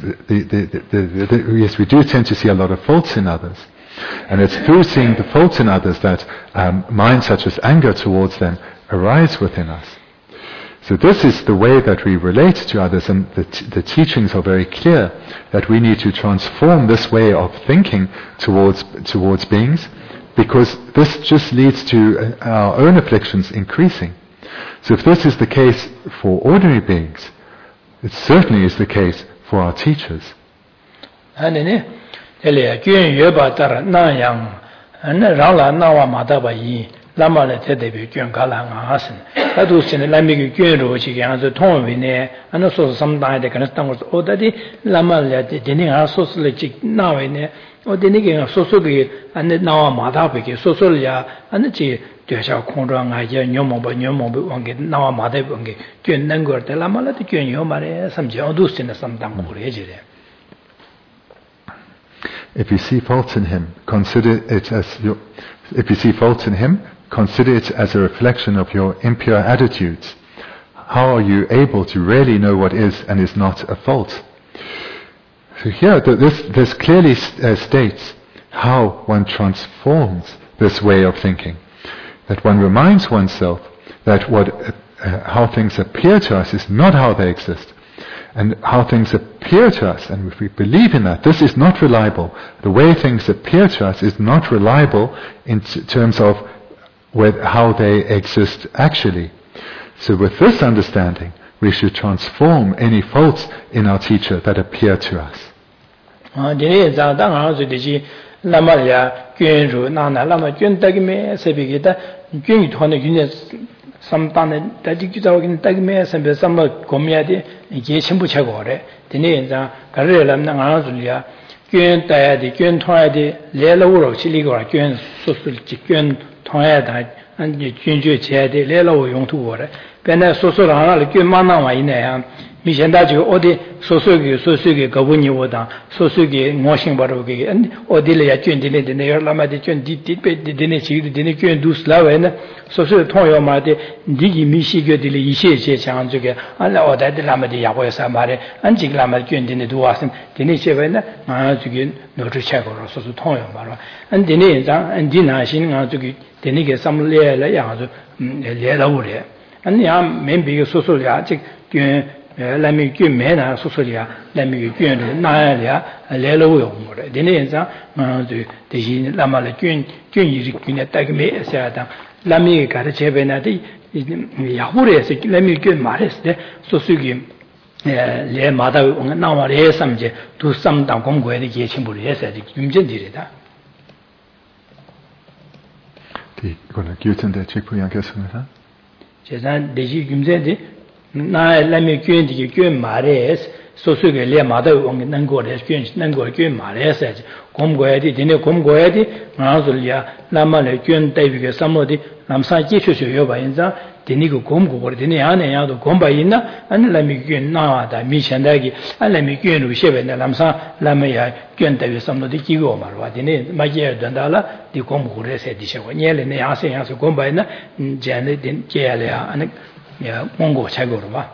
yes, we do tend to see a lot of faults in others. And it's through seeing the faults in others that minds such as anger towards them arise within us. So this is the way that we relate to others, and the teachings are very clear that we need to transform this way of thinking towards beings, because this just leads to our own afflictions increasing. So if this is the case for ordinary beings, it certainly is the case for our teachers. Lama le te debi gyön kala nga asin. Tadu sini lami ki gyön ro chi ki anzo tong wine, ano soso samdang de kana tango so, o dadi lama le dini nga soso le chik na wine, o dini ki nga soso ki ane nawa mada peki, soso le ya ane chi duasha kongzwa nga ya nyomobo wangi, nawa mada wangi, gyön nangor de lama le de gyön yo ma re, samji odu sini samdang go re jire. If you see faults in him, consider it as a reflection of your impure attitudes. How are you able to really know what is and is not a fault? So here, this clearly states how one transforms this way of thinking. That one reminds oneself that how things appear to us is not how they exist. And how things appear to us, and if we believe in that, this is not reliable. The way things appear to us is not reliable in terms of how they exist actually. So with this understanding, we should transform any faults in our teacher that appear to us. Samtane tajik jawagin tagme sambe samma komyade ge chimbu chagore dine za garre lamna ngana zulia gyön tayade gyön thoyade lela uro chiligora gyön sosul gyön thoyada anje gyönjö chede lela wo yongtu gore bena sosul ana gyön manna wa ine ya mi shenda ji odi sosuge gabuni woda sosuge ngoshin baroge odi le ya gyön dine yor lama de gyön dine chi dine gyön dus lawe na sosu thongyo ma de digi mi shi gyo dile yishe che chang zuge ala oda de lama de yago sa mare anjig lama gyön dine duwasin dine chebe na ma zuge no chu cha go sosu thongyo ma ro an dine za an dina shin nga zuge dine ge sam le la ya zu le la wo le an ya men bi sosu ya chi gyön lami gyön me na sosu ya lami gyön na ya le la wo mo re dine za ma zu de yin lama le gyön yi gyön ta ge me sa da Lami 가르쳐배나디 야후레서 lami gyön 말했을 소수기 le 마다 나와래 삼제 두 삼당 공고에 예침부를 해서지 김전들이다. 이거는 교천대 책부양 교수님이다. 제가 대지 김전데 나 lami gyön디 gyön 말했을 소수기 le 마다 온 거래 gyön 말했어지 공고에디 디네 공고에디 나zul야 남만의 gyön 대비게 삼모디 남사 지수쇼요 바인자 디니고 공고거리 디네 안에 야도 공바이나 안라미 gyön 나와다 미천다기 안라미 gyön으로 셰베나 남사 라메야 gyön 대비 삼모디 기고 말와 디네 마게 된다라 디 공고레세 디셔고 녜레네 야세 공바이나 제네 딘 제야레야 안 야 공고 차고로 봐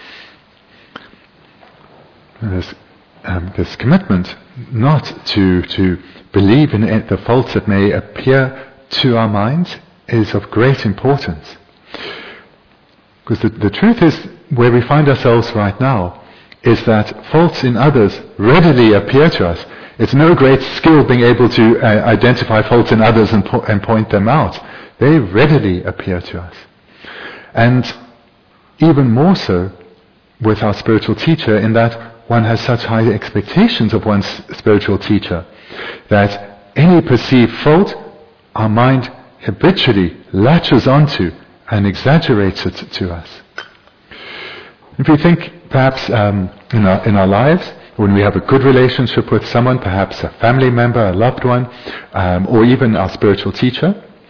This commitment not to believe in the faults that may appear to our minds is of great importance. Because the truth is, where we find ourselves right now, is that faults in others readily appear to us. It's no great skill being able to identify faults in others and point them out. They readily appear to us. And even more so with our spiritual teacher, in that one has such high expectations of one's spiritual teacher that any perceived fault, our mind habitually latches onto and exaggerates it to us. If we think perhaps in our lives, when we have a good relationship with someone, perhaps a family member, a loved one, or even our spiritual teacher,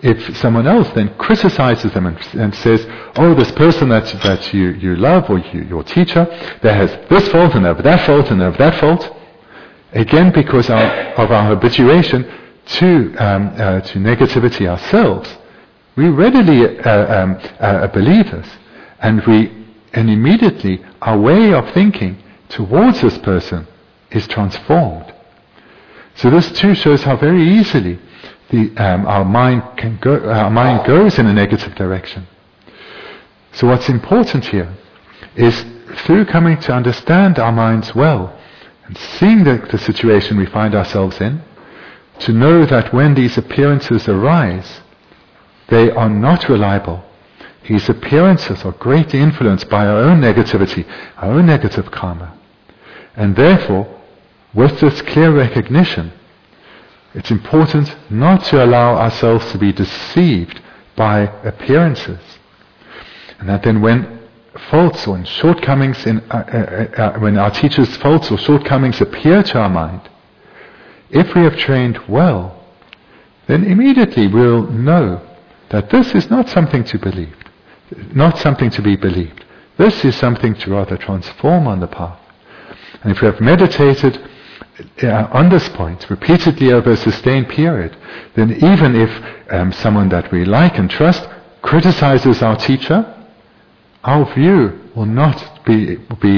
if someone else then criticizes them and says, oh, this person that you love or your teacher, there has this fault and over that fault and over that fault, again because of our habituation to negativity ourselves, we readily believe this, and immediately our way of thinking towards this person is transformed. So this too shows how very easily our mind goes in a negative direction. So what's important here is, through coming to understand our minds well and seeing the situation we find ourselves in, to know that when these appearances arise, they are not reliable. These appearances are greatly influenced by our own negativity, our own negative karma. And therefore, with this clear recognition, it's important not to allow ourselves to be deceived by appearances. And that then when faults or shortcomings when our teacher's faults or shortcomings appear to our mind, if we have trained well, then immediately we'll know that this is not something to believe, not something to be believed. This is something to rather transform on the path. And if we have meditated on this point repeatedly over a sustained period, then even if someone that we like and trust criticizes our teacher, our view will not be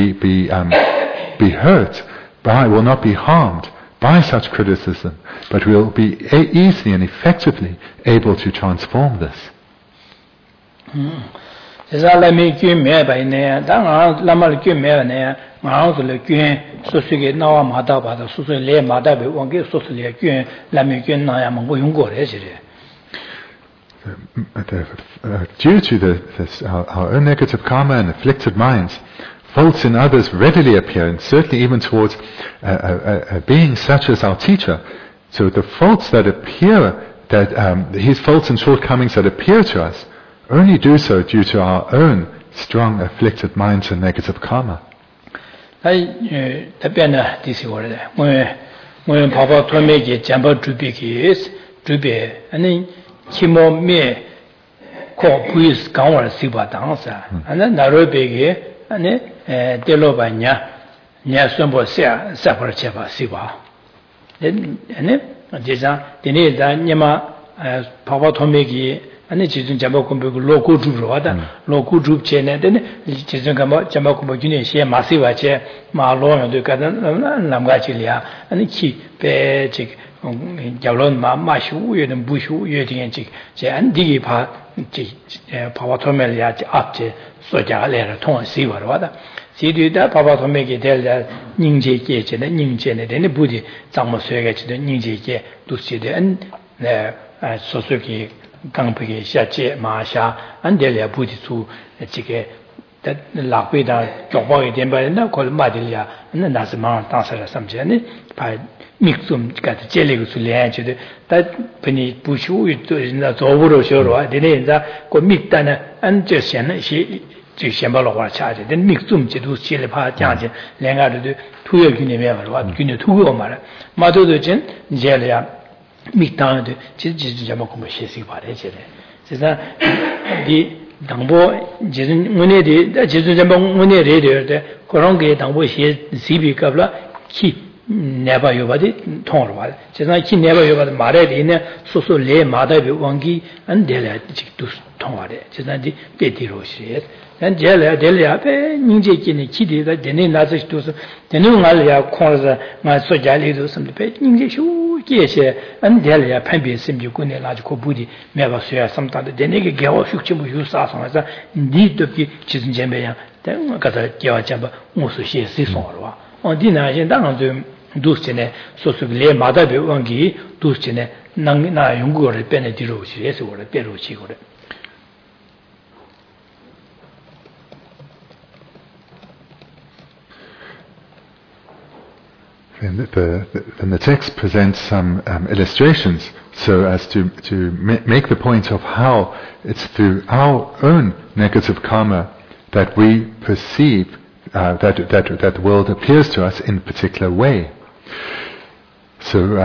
hurt will not be harmed by such criticism, but we'll be easily and effectively able to transform this. Due to our own negative karma and afflicted minds, faults in others readily appear, and certainly even towards a being such as our teacher. So the faults that appear, his faults and shortcomings that appear to us, only do so due to our own strong afflicted minds and negative karma. Ani chizun jamba kumbe loku drup rwada, loku drup che ne, dene chizun jamba kumbe gyune she masiwa che, ma lo yondu kata namga chi liya, ani chi pe chik, gyalon ma shu uye den bu shu uye dingen chik, che an digi pa papa tome liya ap che soja lera tong siwa rwada. Si du da papa tome ki del da nying che ke che ne, nying che ne, dene budi zangmo suya che de nying che ke dus che de, an sosu ki 강백의 샤체 마샤 안델이야 부지수 지게 라괴다 교보에 된바나 콜마딜이야 나스마 당사라 삼제네 바 믹숨 같이 젤리고 술래야지도 다 분이 부슈도 인자 조부로 쇼로 되네자 고 믹다나 안저시는 시 지შემ발로와 차제 된 믹숨 지도 실에 파 장제 랭가도 투여 균이면 와 균이 투여 말아 마도도 진 젤이야 믹다는데 지지 잡고 뭐 시시 봐래 제래 제가 이 당보 제는 문에디 제주 잡고 문에래데 그런 게 당보 시 시비갑라 키 never yobadi thongwa chena ki never yobadi mare dine soso le mada be wangi an dele chik dus thongwa de chena di peti ro shi dan jele dele pe ningje ki ne ki de da dene na zhi dus dene ngal ya khonza ma so jali do sam pe ningje shu ki she an dele ya phan bi sim ji ku ne la ji ko budi me ba so ya sam ta de dene ge ge wa shuk chi bu yu sa sa sa ndi de ki chi zin jen be ya dan ga da ge wa ja ba mo su shi si so ro wa on di na yin dang de 두스네 소소글레 마다베 원기 두스네 나 연구를 빼내 뒤로 오시에서 원래 빼로 오시고 그래. Then the text presents some illustrations so as to make the point of how it's through our own negative karma that we perceive that the world appears to us in a particular way. So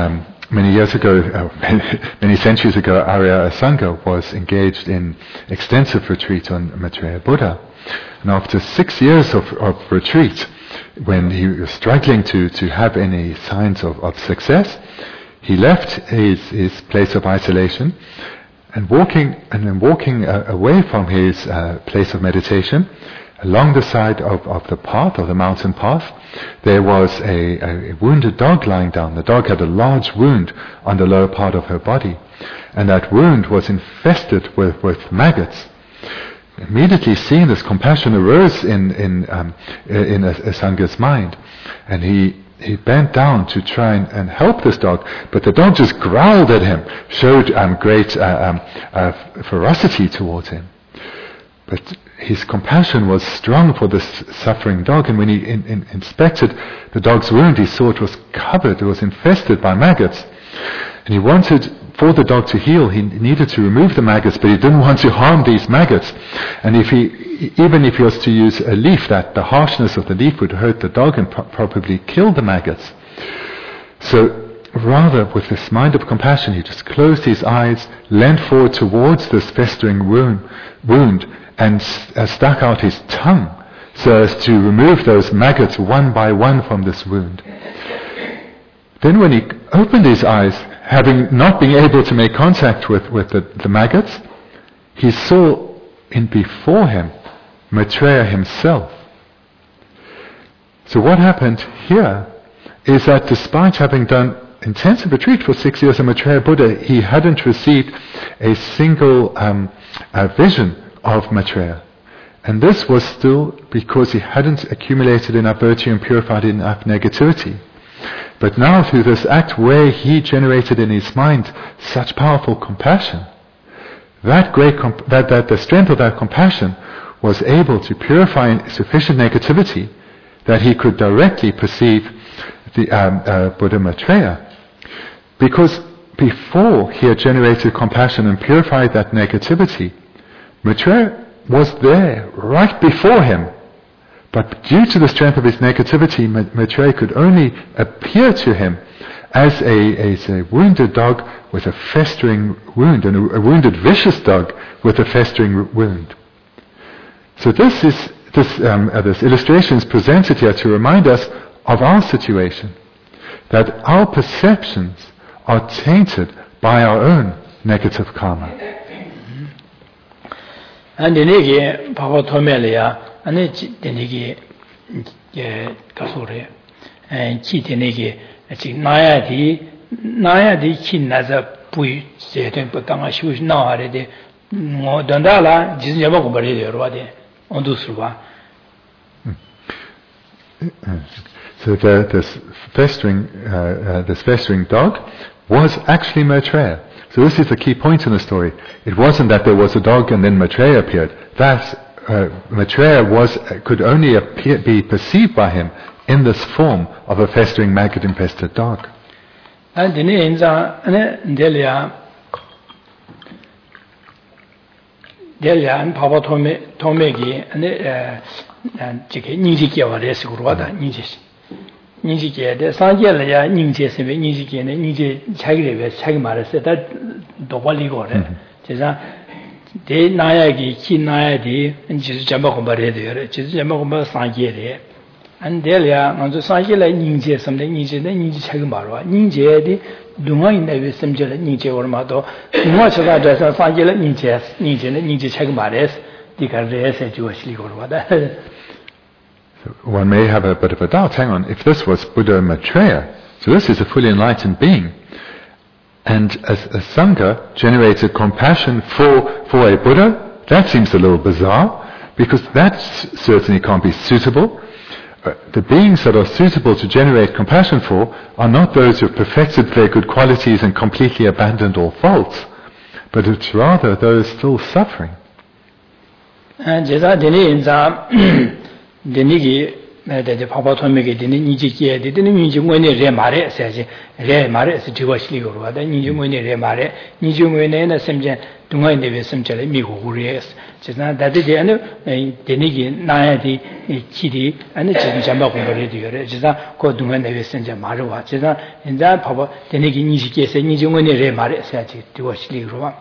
many years ago, many centuries ago, Arya Asanga was engaged in extensive retreat on Maitreya Buddha. And after 6 years of retreat, when he was struggling to have any signs of success, he left his place of isolation and walking away from his place of meditation, along the side of the path, of the mountain path, there was a wounded dog lying down. The dog had a large wound on the lower part of her body, and that wound was infested with maggots. Immediately seeing this, compassion arose in Asanga's mind, and he bent down to try and help this dog, but the dog just growled at him, showed great ferocity towards him. But his compassion was strong for this suffering dog, and when he inspected the dog's wound, he saw it was covered, it was infested by maggots. And he wanted, for the dog to heal, he needed to remove the maggots, but he didn't want to harm these maggots. And even if he was to use a leaf, that the harshness of the leaf would hurt the dog and probably kill the maggots. So rather, with this mind of compassion, he just closed his eyes, leaned forward towards this festering wound, and stuck out his tongue so as to remove those maggots one by one from this wound. Then when he opened his eyes, having not been able to make contact with the maggots, he saw before him Maitreya himself. So what happened here is that despite having done intensive retreat for 6 years of Maitreya Buddha, he hadn't received a single vision of Maitreya. And this was still because he hadn't accumulated enough virtue and purified enough negativity. But now through this act where he generated in his mind such powerful compassion, that the strength of that compassion was able to purify sufficient negativity that he could directly perceive the Buddha Maitreya. Because before he had generated compassion and purified that negativity, Maitreya was there right before him. But due to the strength of his negativity, Maitreya could only appear to him as a wounded dog with a festering wound, and a wounded vicious dog with a festering wound. So this illustration is presented here to remind us of our situation, that our perceptions are tainted by our own negative karma. And in Papa Tomelia, and it's Kasore, and Chitinegi, Naya di Chinaza Pui, Satan Patanga shoes now already, more Dandala, Jizabari, Rode, on Dusruba. So this festering dog was actually Maitreya. So this is the key point in the story. It wasn't that there was a dog and then Maitreya appeared. Maitreya could only be perceived by him in this form of a festering maggot-infested dog. And in Delia and Papa Tomegi and Nijiki or Resiguada, Nijiki, the Sanjela, Ninja, Nijiki, and Niji Chagri, Chagmaras, that Dovaligo, De Nayagi, Kinayadi, and Jamakumba, Jamakumba Sanjere, and Delia, on the Sanjela Ninja, something Niji Chagmara, Ninja, Dunga never Simjela Ninja or Mato, much of that as Sanjela Ninja Chagmares, the Carres and Jewish legal. One may have a bit of a doubt, hang on, if this was Buddha Maitreya, so this is a fully enlightened being, and as a Sangha generated compassion for a Buddha, that seems a little bizarre, because that certainly can't be suitable. The beings that are suitable to generate compassion for are not those who have perfected their good qualities and completely abandoned all faults, but it's rather those still suffering. And Denigi, the Papa Tomegi, the Nijiki, the Nijumuni Remare, says Remare, the Jewish legal, the Nijumuni Remare, Nijumuni, Simjan, 동아에 내에 섬절에 미국으로에서 제가 다들 아니 되니기 나야디 키디 아니 지금 잠바 공부를 해도요. 제가 그 동아에 내에 섬절 말어와 제가 이제 봐봐 되니기 니시께서 니정원에 말해서야지 되어실리로 와.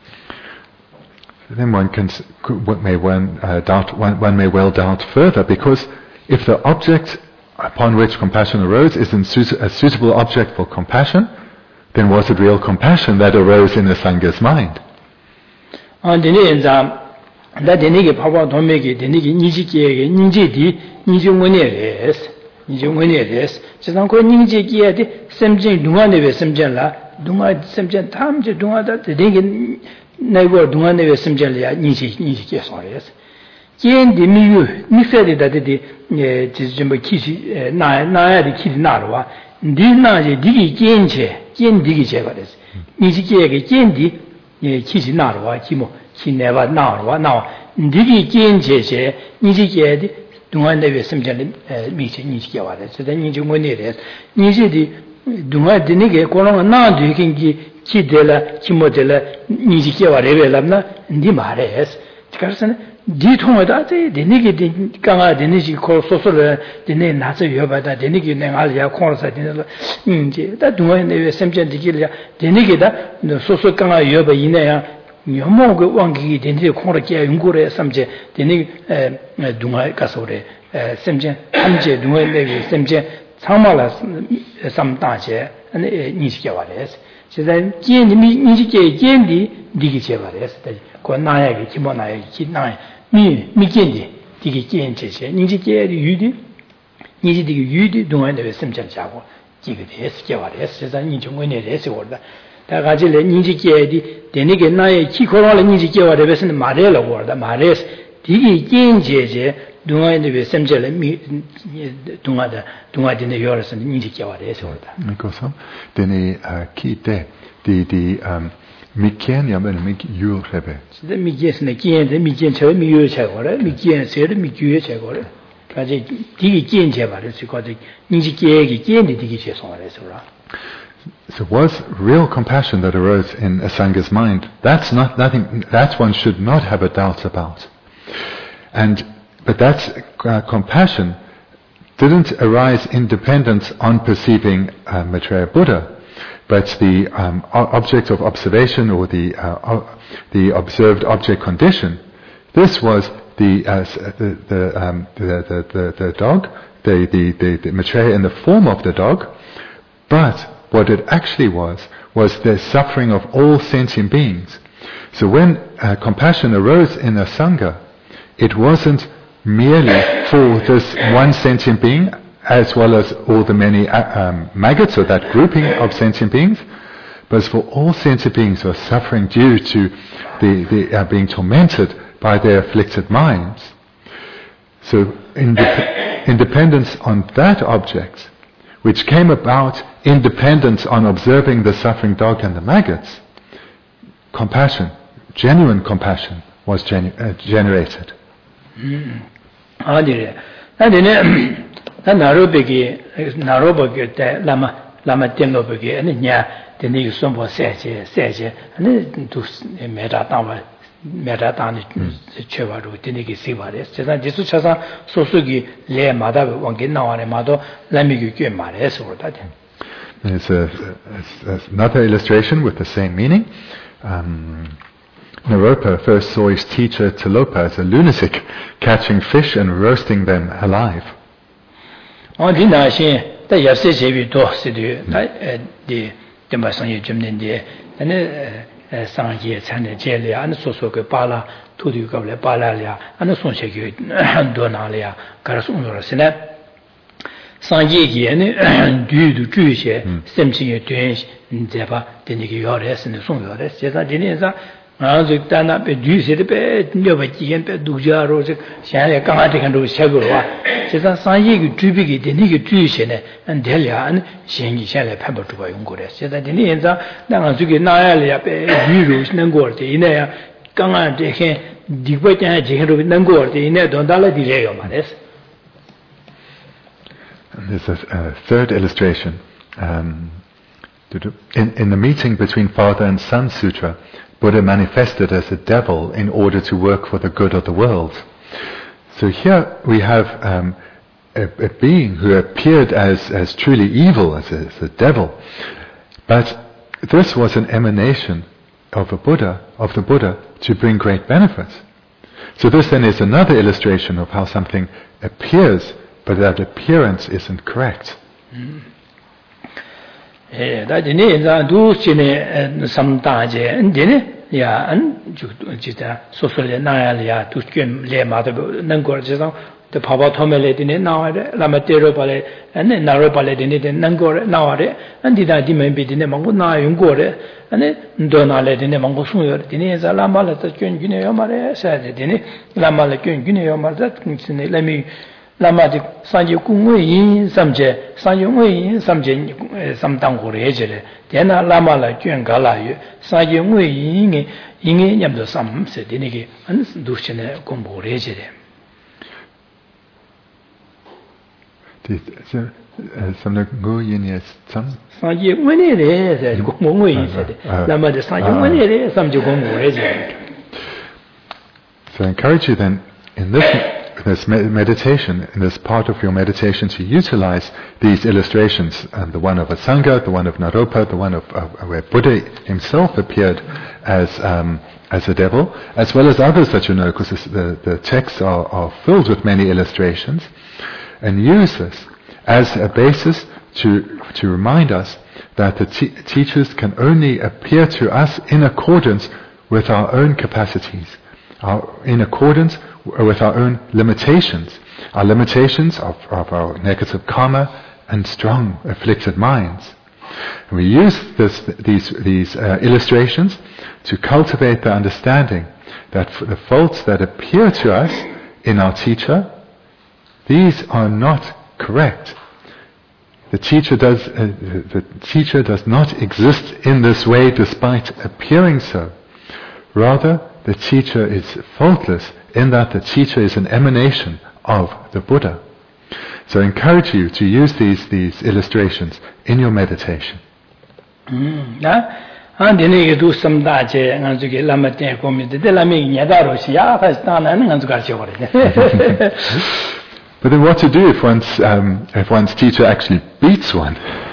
Then one may well doubt further, because if the object upon which compassion arose isn't a suitable object for compassion, then was it real compassion that arose in the Sangha's mind? 내고 동안에 심절이야 니시 소리였어. 겐디 미유 미세리 다데디 지좀 키시 나야디 키디 나로와 니나지 디기 겐디기 제거랬어. 니지게게 겐디 키시 나로와 키모 키네바 나로와 나 디기 겐제제 니지게디 동안에 심절이 미치 니시게 와래. 그래서 니지 뭐네래. 니지디 동안에 고롱 나도 겐기 키델라 키모델라 니지케와 레벨람나 니 말해스 그래서 디통하다 데니게 강아 데니지 코소소를 데네 나서 여바다 데니게 내가야 콘서 데네 이제 다 동안에 샘전 디길야 데니게다 소소 강아 여바 이내야 묘모고 왕기 데니 콘르게 연구를 삼제 데니 동아 가서래 샘전 함제 동안에 샘전 참말라 삼다제 아니 니지케와 레스 제가 겐디 니지게 겐디 디기 제바레스 그 나야게 기모나야게 기나야 미겐디 디기 겐제제 니지게 유디 니지디기 유디 동안에 심장자고 지게 됐어 제바레스 제가 니중원에 됐어 원다 다 가지래 니지게디 데니게 나야 키코라를 니지게와 레베스는 말해라고 원다 말레스 디기 겐제제 동아인데 샘절에 동아인데 요라서 니지게와 돼서 원다 그래서 데니 키테 디 미켄 야면 미유레베 진짜 미겐스네 기엔데 미겐처 미유체고래 미겐세르 미규에 제고래 가지 디기 기엔제 말이지 거기 니지게기 기엔데 디기 제송하래서 So was real compassion that arose in Asangha's mind? That's nothing. That one should not have a doubt about. But that compassion didn't arise independent on perceiving Maitreya Buddha, but the object of observation or the observed object condition. This was the dog, the Maitreya in the form of the dog, but what it actually was the suffering of all sentient beings. So when compassion arose in a Sangha, it wasn't merely for this one sentient being, as well as all the many maggots, or that grouping of sentient beings, but for all sentient beings who are suffering due to the being tormented by their afflicted minds. So independence on that object, which came about independent on observing the suffering dog and the maggots, compassion, genuine compassion, was generated. 아니래. 나는 나로베게 때 라마 땡로베게 아니냐 되니 손보 세제 아니 두 메다다니 최바로 되니게 세바레. 제가 지수 차상 소수기 레 마다 왕게 나와네 마도 라미기 꽤 말해서 그러다. There's another illustration with the same meaning. Naropa first saw his teacher Tilopa as a lunatic, catching fish and roasting them alive. 아직다나 베듀세데 녀바지엔 베두자로 샤야 강아티간도 샤고와 제가 산이기 주비기 되니게 주시네 안델야 신기 샤래 판버두가 용거래 제가 되니엔자 나가 주기 나야려 베 위로 능거데 이내야 강아티게 디버잖아 제로 능거데 이내 돈달라 디래요 말레스. There's a third illustration. In the meeting between Father and Son Sutra, Buddha manifested as a devil in order to work for the good of the world. So here we have a being who appeared as truly evil, as a devil. But this was an emanation of the Buddha to bring great benefit. So this then is another illustration of how something appears, but that appearance isn't correct. Da dine za du chine samta je dine ya an ju jita sosole na ya ya tu kyen le ma de nang go je sang de pa pa thome le dine na wa de la ma te ro pa le ne na ro pa le dine de nang go na wa de an di da di men bi dine mang go na yung go de ane ndo na le dine mang go su yo dine za la ma la ta kyen gine yo ma de sa de dine la ma la kyen gine yo ma za ne la mi Lama di sanje kungwe yin samje, sanje ngwe yin samje samdang go re je le. Tena lama la kyun ga la yu, sanje ngwe yin yin nyam do sam se de ne ge an du chene gom bo re je le. Samle ngwe yin yes sam. Sanje ngwe ne re se gom ngwe yin se de. Lama de sanje ngwe ne re samje gom bo re je. So I encourage you then in this meditation, in this part of your meditation, to utilize these illustrations, and the one of Asanga, the one of Naropa, the one of where Buddha himself appeared as a devil, as well as others that you know, because the texts are filled with many illustrations, and use this as a basis to remind us that the teachers can only appear to us in accordance with our own capacities, in accordance with our own limitations, our limitations of our negative karma and strong afflicted minds. And we use these illustrations to cultivate the understanding that the faults that appear to us in our teacher, these are not correct. The teacher does not exist in this way despite appearing so. Rather, the teacher is faultless in that the teacher is an emanation of the Buddha. So I encourage you to use these illustrations in your meditation. But then what to do if one's teacher actually beats one?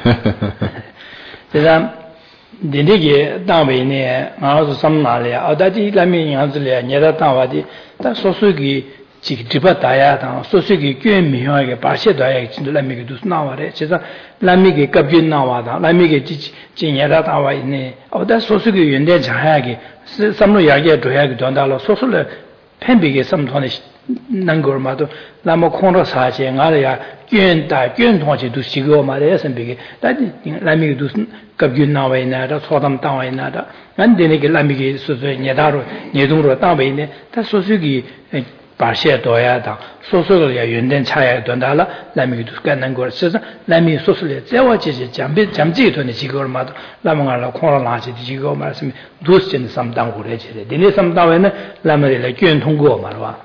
Dindige dawe ne ngaso samna le adati lami ngaz le nyada tawa di ta sosugi chi dipa daya ta sosugi kyen mi hwa ge ba she daya chi lami ge dus na wa re che sa lami ge kap yin na wa da lami ge chi nyada tawa ne oda sosugi yuen de cha ge samlo ya ge do ya ge don da lo sosu le pen ge sam thone nangor ma do lamo khon ro sa che nga ya kyen thong che du si go ma re sam ge da lami ge dus kapgyun na wa ina da sodam ta wa ina da an de ne ge lami ge su su nya da ro nye dong ro ta wa ina ta su su gi ba she do ya da su su ge ya yuen den cha ya don da la lami ge du kan nang go se sa lami su su le zhe wa ji ji jam ji to ne ji go ma do la ma la khon la ji ji go ma sim du chen sam dang go re je de ne sam da wa ne lami le kyun thong go ma wa.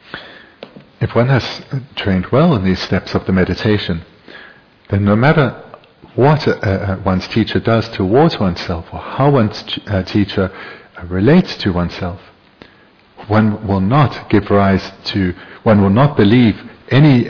If one has trained well in these steps of the meditation, then no matter what one's teacher does towards oneself, or how one's teacher relates to oneself, one will not believe any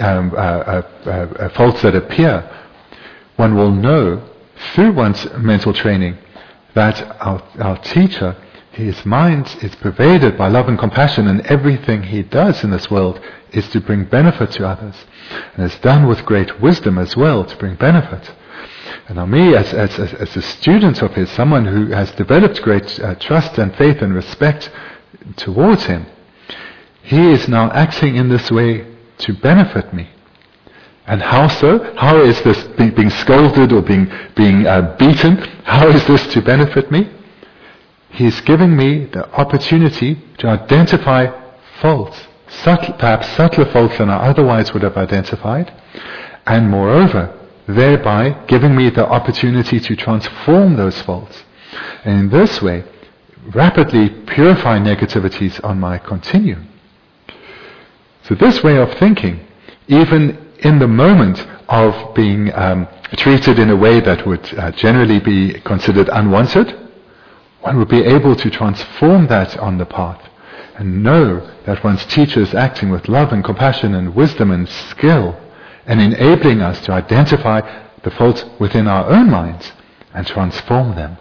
faults that appear. One will know through one's mental training that our teacher, his mind is pervaded by love and compassion, and everything he does in this world is to bring benefit to others, and is done with great wisdom as well to bring benefit. And now me, as a student of his, someone who has developed great trust and faith and respect towards him, he is now acting in this way to benefit me. And how so? How is this being scolded or being beaten? How is this to benefit me? He's giving me the opportunity to identify faults, perhaps subtler faults than I otherwise would have identified, and moreover, thereby giving me the opportunity to transform those faults, and in this way rapidly purify negativities on my continuum. So this way of thinking, even in the moment of being treated in a way that would generally be considered unwanted, one would be able to transform that on the path and know that one's teacher is acting with love and compassion and wisdom and skill and enabling us to identify the faults within our own minds and transform them.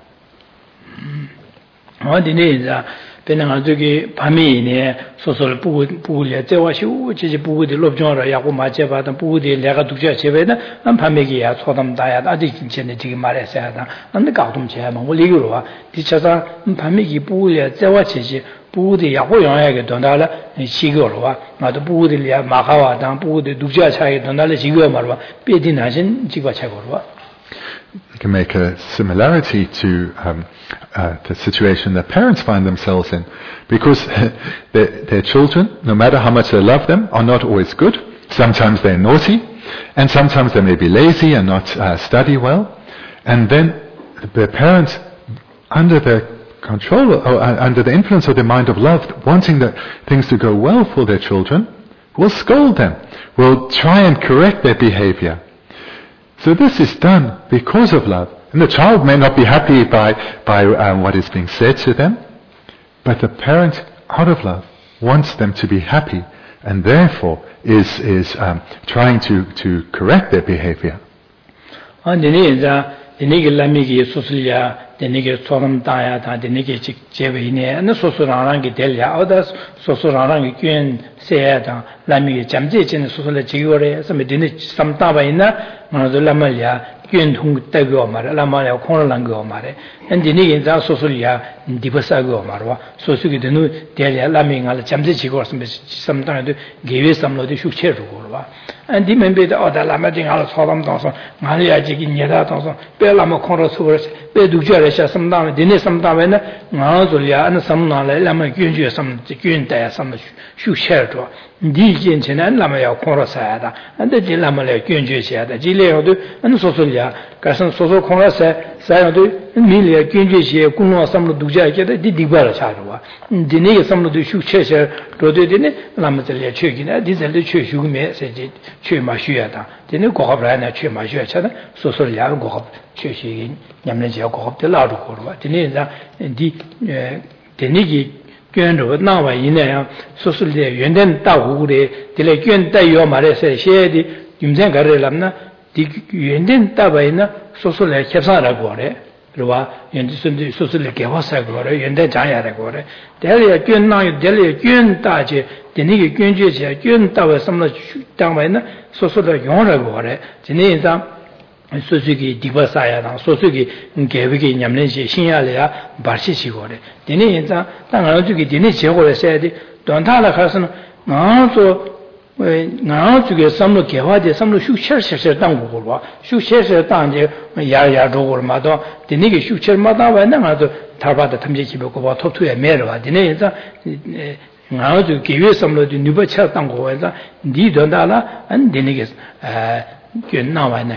Penang 저기 밤이네 소설 부부에 제와시우 지지 부부들 롭종으로 야고 맞제바다 부부들 내가 두자 제베다 안 밤에기야 소담다야 아직 진짜네 지금 말했어야다 안데 가tum 제만 올리기로와 디차사 밤에기 부부에 제와치지 부부들 야고 영향하게 된다라 시거로와 나도 부부들이야 마가와다 부부들 두자 차게 된다라 시거 말와 빼디나신 지과 차고로와 You can make a similarity to the situation that parents find themselves in, because their children, no matter how much they love them, are not always good. Sometimes they're naughty, and sometimes they may be lazy and not study well. And then the parents, under the control or under the influence of the mind of love, wanting that things to go well for their children, will scold them, will try and correct their behavior. So this is done because of love. And the child may not be happy by what is being said to them, but the parent, out of love, wants them to be happy, and therefore is trying to correct their behavior. Denige soram daya ta denige jewe ne na sosurang ge delya oda sosurang gyuen se da lami jamje chen sosule jiore some dine sam ta ba ina ma do lamalya gyuen thung ta go ma la ma ya khon lang go ma re en denige za sosulya dibasa go ma ro sosugi denu delya lami ngal jamje jigo sam ta de gewe samlo de shukche ro go ba and the member the other lama ding ala soram dang so ngali ya ji gi nyeda dang so pe lama khon ro so pe du jare sha sam da dine sam da we na nga zo ya an sam na le lama gyun jue sam gyun da ya sam shu che ro di jin chen an lama ya khon ro sa da an de ji lama le gyun jue che da ji le yo de an so so ya ka san so so khon ro sa yo de mi le gyun jue che kun no sam lo du ja ke de di ba ra cha ro wa dine ge sam lo de shu che che ro de dine lama ze le che gi na di ze le che shu me se ji che ma shu ya da dine go ha bra na che ma shu ya cha da so so ya go ha che shi gi nyam le je go ha de la ro ko ro dine za di dine gi gyuen ro na wa yin ne so so le yuan den da wu le de le gyuen da yo ma le se xie di yum zhen ga re lam na di yuan den da ba yin na so so le khe sa ra go re ro wa yin di sun di so so le ge wa sa go re yuan den ja ya re go re de le gyuen na yu de le gyuen da je dine gi gyuen jue che gyuen da wa sam le dang ba yin na so so le yong ra go re dine yin za 소수기 디바사야나 소수기 개비기 냠nen시 신야래야 바시시고래 되네 인자 땅아주기 되네 제고래 세야디 돈타라 가서는 나도 왜 나주게 삼로 개화제 삼로 슈셔셔 땅고 봐 슈셔셔 땅제 야야 로고마도 되네게 슈셔마다 와나가도 타바다 탐제키고 봐 토투에 메르와 되네 인자 나주 개위 삼로디 누버차 땅고 와서 니돈다라 안 되네게 When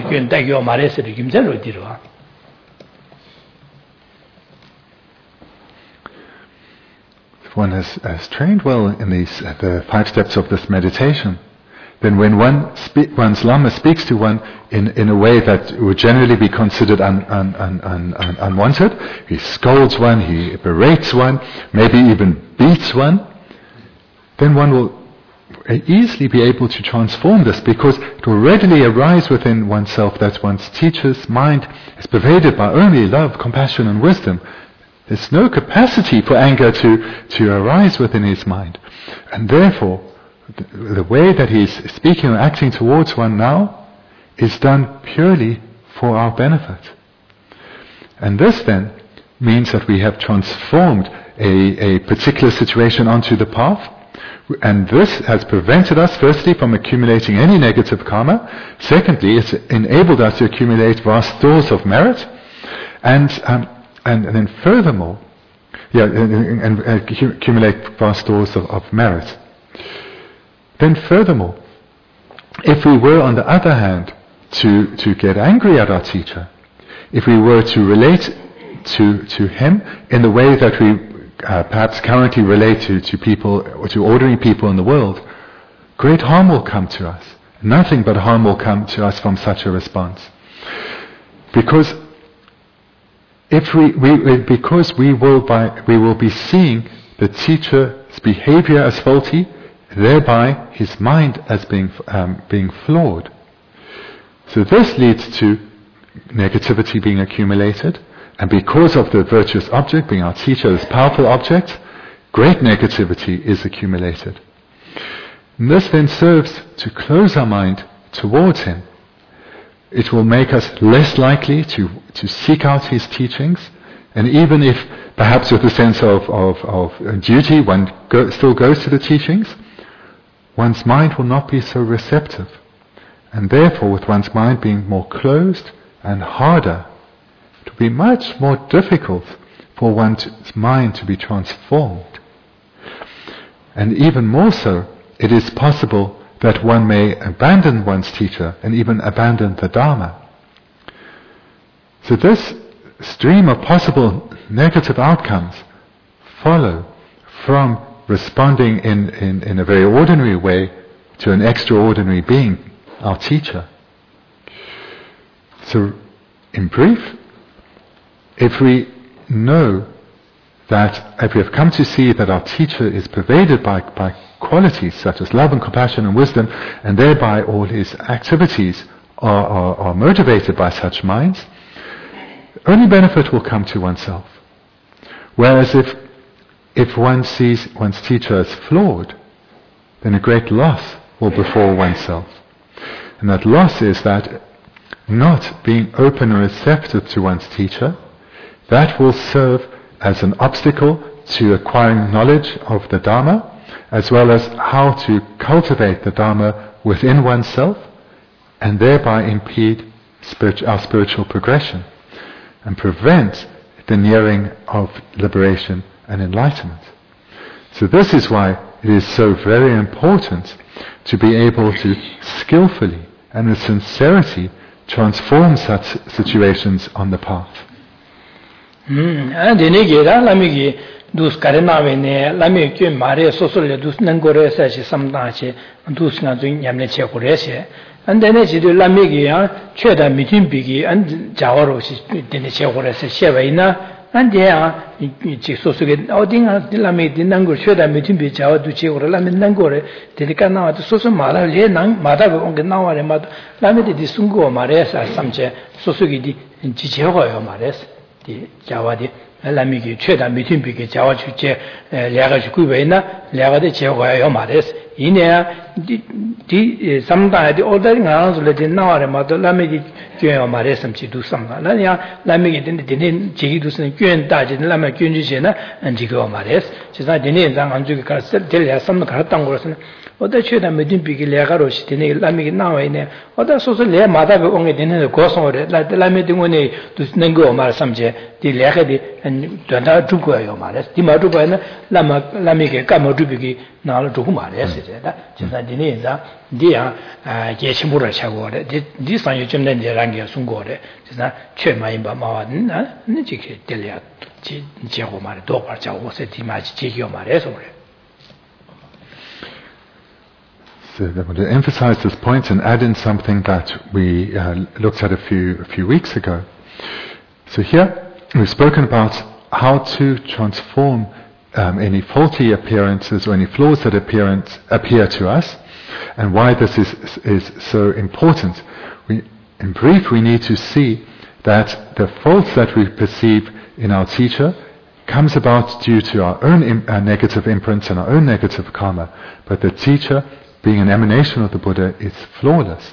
one has trained well in these the 5 steps of this meditation, then when one's Lama speaks to one in a way that would generally be considered unwanted, he scolds one, he berates one, maybe even beats one, then one will easily be able to transform this, because it will readily arise within oneself that one's teacher's mind is pervaded by only love, compassion and wisdom. There's no capacity for anger to arise within his mind. And therefore, the way that he's speaking or acting towards one now is done purely for our benefit. And this then means that we have transformed a particular situation onto the path. And this has prevented us, firstly, from accumulating any negative karma. Secondly, it's enabled us to accumulate vast stores of merit. And then furthermore, and accumulate vast stores of merit. Then furthermore, if we were, on the other hand, to get angry at our teacher, if we were to relate to him in the way that we perhaps currently relate to people, or to ordinary people in the world, great harm will come to us. Nothing but harm will come to us from such a response. Because because we will be seeing the teacher's behavior as faulty, thereby his mind as being flawed. So this leads to negativity being accumulated, and because of the virtuous object being our teacher, this powerful object, great negativity is accumulated. And this then serves to close our mind towards him. It will make us less likely to seek out his teachings, and even if perhaps with a sense of duty one still goes to the teachings, one's mind will not be so receptive. And therefore, with one's mind being more closed and harder, it will be much more difficult for one's mind to be transformed. And even more so, it is possible that one may abandon one's teacher and even abandon the Dharma. So this stream of possible negative outcomes follow from responding in a very ordinary way to an extraordinary being, our teacher. So, in brief, if we know that, if we have come to see that our teacher is pervaded by qualities such as love and compassion and wisdom, and thereby all his activities are motivated by such minds, only benefit will come to oneself. Whereas if one sees one's teacher as flawed, then a great loss will befall oneself. And that loss is that not being open and receptive to one's teacher, that will serve as an obstacle to acquiring knowledge of the Dharma, as well as how to cultivate the Dharma within oneself, and thereby impede our spiritual progression, and prevent the nearing of liberation and enlightenment. So this is why it is so very important to be able to skillfully and with sincerity transform such situations on the path. Dus karena vene lami kyo mare sosole dus nangore sa chi samda che dus nga zu nyamne che kore che andene ji de lami gi ya cheda mitin bi gi an jawaro chi dene che kore se shebaina ande ya chi sosuge odinga lami de nangor cheda mitin bi jawa du che kore lami nangore de kana wa soso mala le nang mada go nge naware ma lami de sungo mare sa samche sosuge di chi che go yo mare di jawa di 람이기 최다 미팅비게 자와주제 레가지 구베나 레가데 제고야 말레스 이내야 디 삼다디 오더링 안솔레데 나와레 마도 람이기 교야 말레스 심치두 삼나 나냐 람이기 데네 제기두스는 교연 다지 람이 교연지제나 안지고 말레스 제가 데네 장 안주기 가서 델야 삼나 갔던 거로서는 어디 최다 미팅비게 레가로 시데네 람이기 나와이네 어디 소소 레 마다베 옹게 데네 고송어레 람이 등원에 두스는 거 말삼제 디 레가디 전다 죽고요 말했어. 디마 죽고는 라미게 까모주비기 나를 죽고 말했어. 진짜 디네자 디야 예심부를 차고래. 디 산유 좀 내랑게 순고래. 진짜 최마인 바마와는 니지게 될려. 지 제고 말에 도발 자고 세티마지 제기요 말해서 그래. So I want to emphasize this point and add in something that we looked at a few weeks ago. So here we've spoken about how to transform any faulty appearances or any flaws that appear to us, and why this is so important. In brief, we need to see that the faults that we perceive in our teacher comes about due to our own negative imprints and our own negative karma, but the teacher, being an emanation of the Buddha, is flawless.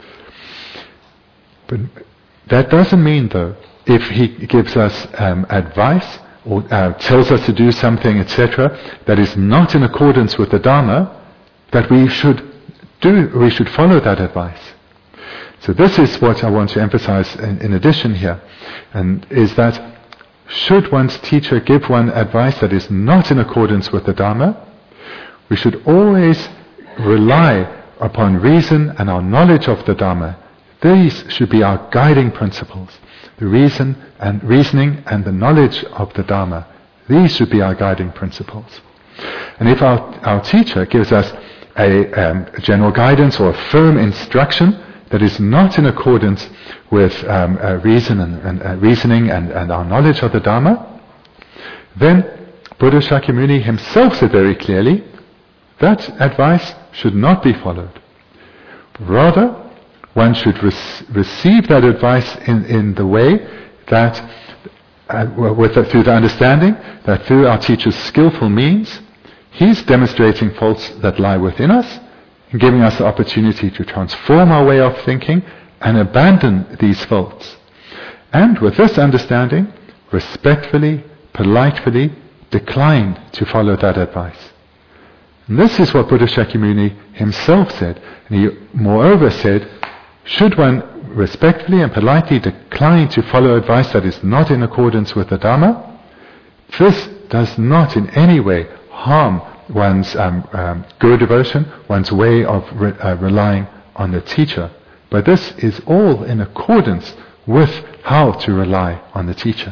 But that doesn't mean, though, if he gives us advice or tells us to do something, etc., that is not in accordance with the Dharma, that we should follow that advice. So this is what I want to emphasize in addition here, and is that should one's teacher give one advice that is not in accordance with the Dharma, we should always rely upon reason and our knowledge of the Dharma. These should be our guiding principles. The reasoning and the knowledge of the Dharma. These should be our guiding principles. And if our teacher gives us a general guidance or a firm instruction that is not in accordance with reasoning and our knowledge of the Dharma, then Buddha Shakyamuni himself said very clearly that advice should not be followed. Rather, one should receive that advice in the way that, through the understanding that through our teacher's skillful means, he's demonstrating faults that lie within us, and giving us the opportunity to transform our way of thinking and abandon these faults. And with this understanding, respectfully, politely decline to follow that advice. And this is what Buddha Shakyamuni himself said. And he moreover said, should one respectfully and politely decline to follow advice that is not in accordance with the Dharma, this does not in any way harm one's guru devotion, one's way of relying on the teacher. But this is all in accordance with how to rely on the teacher.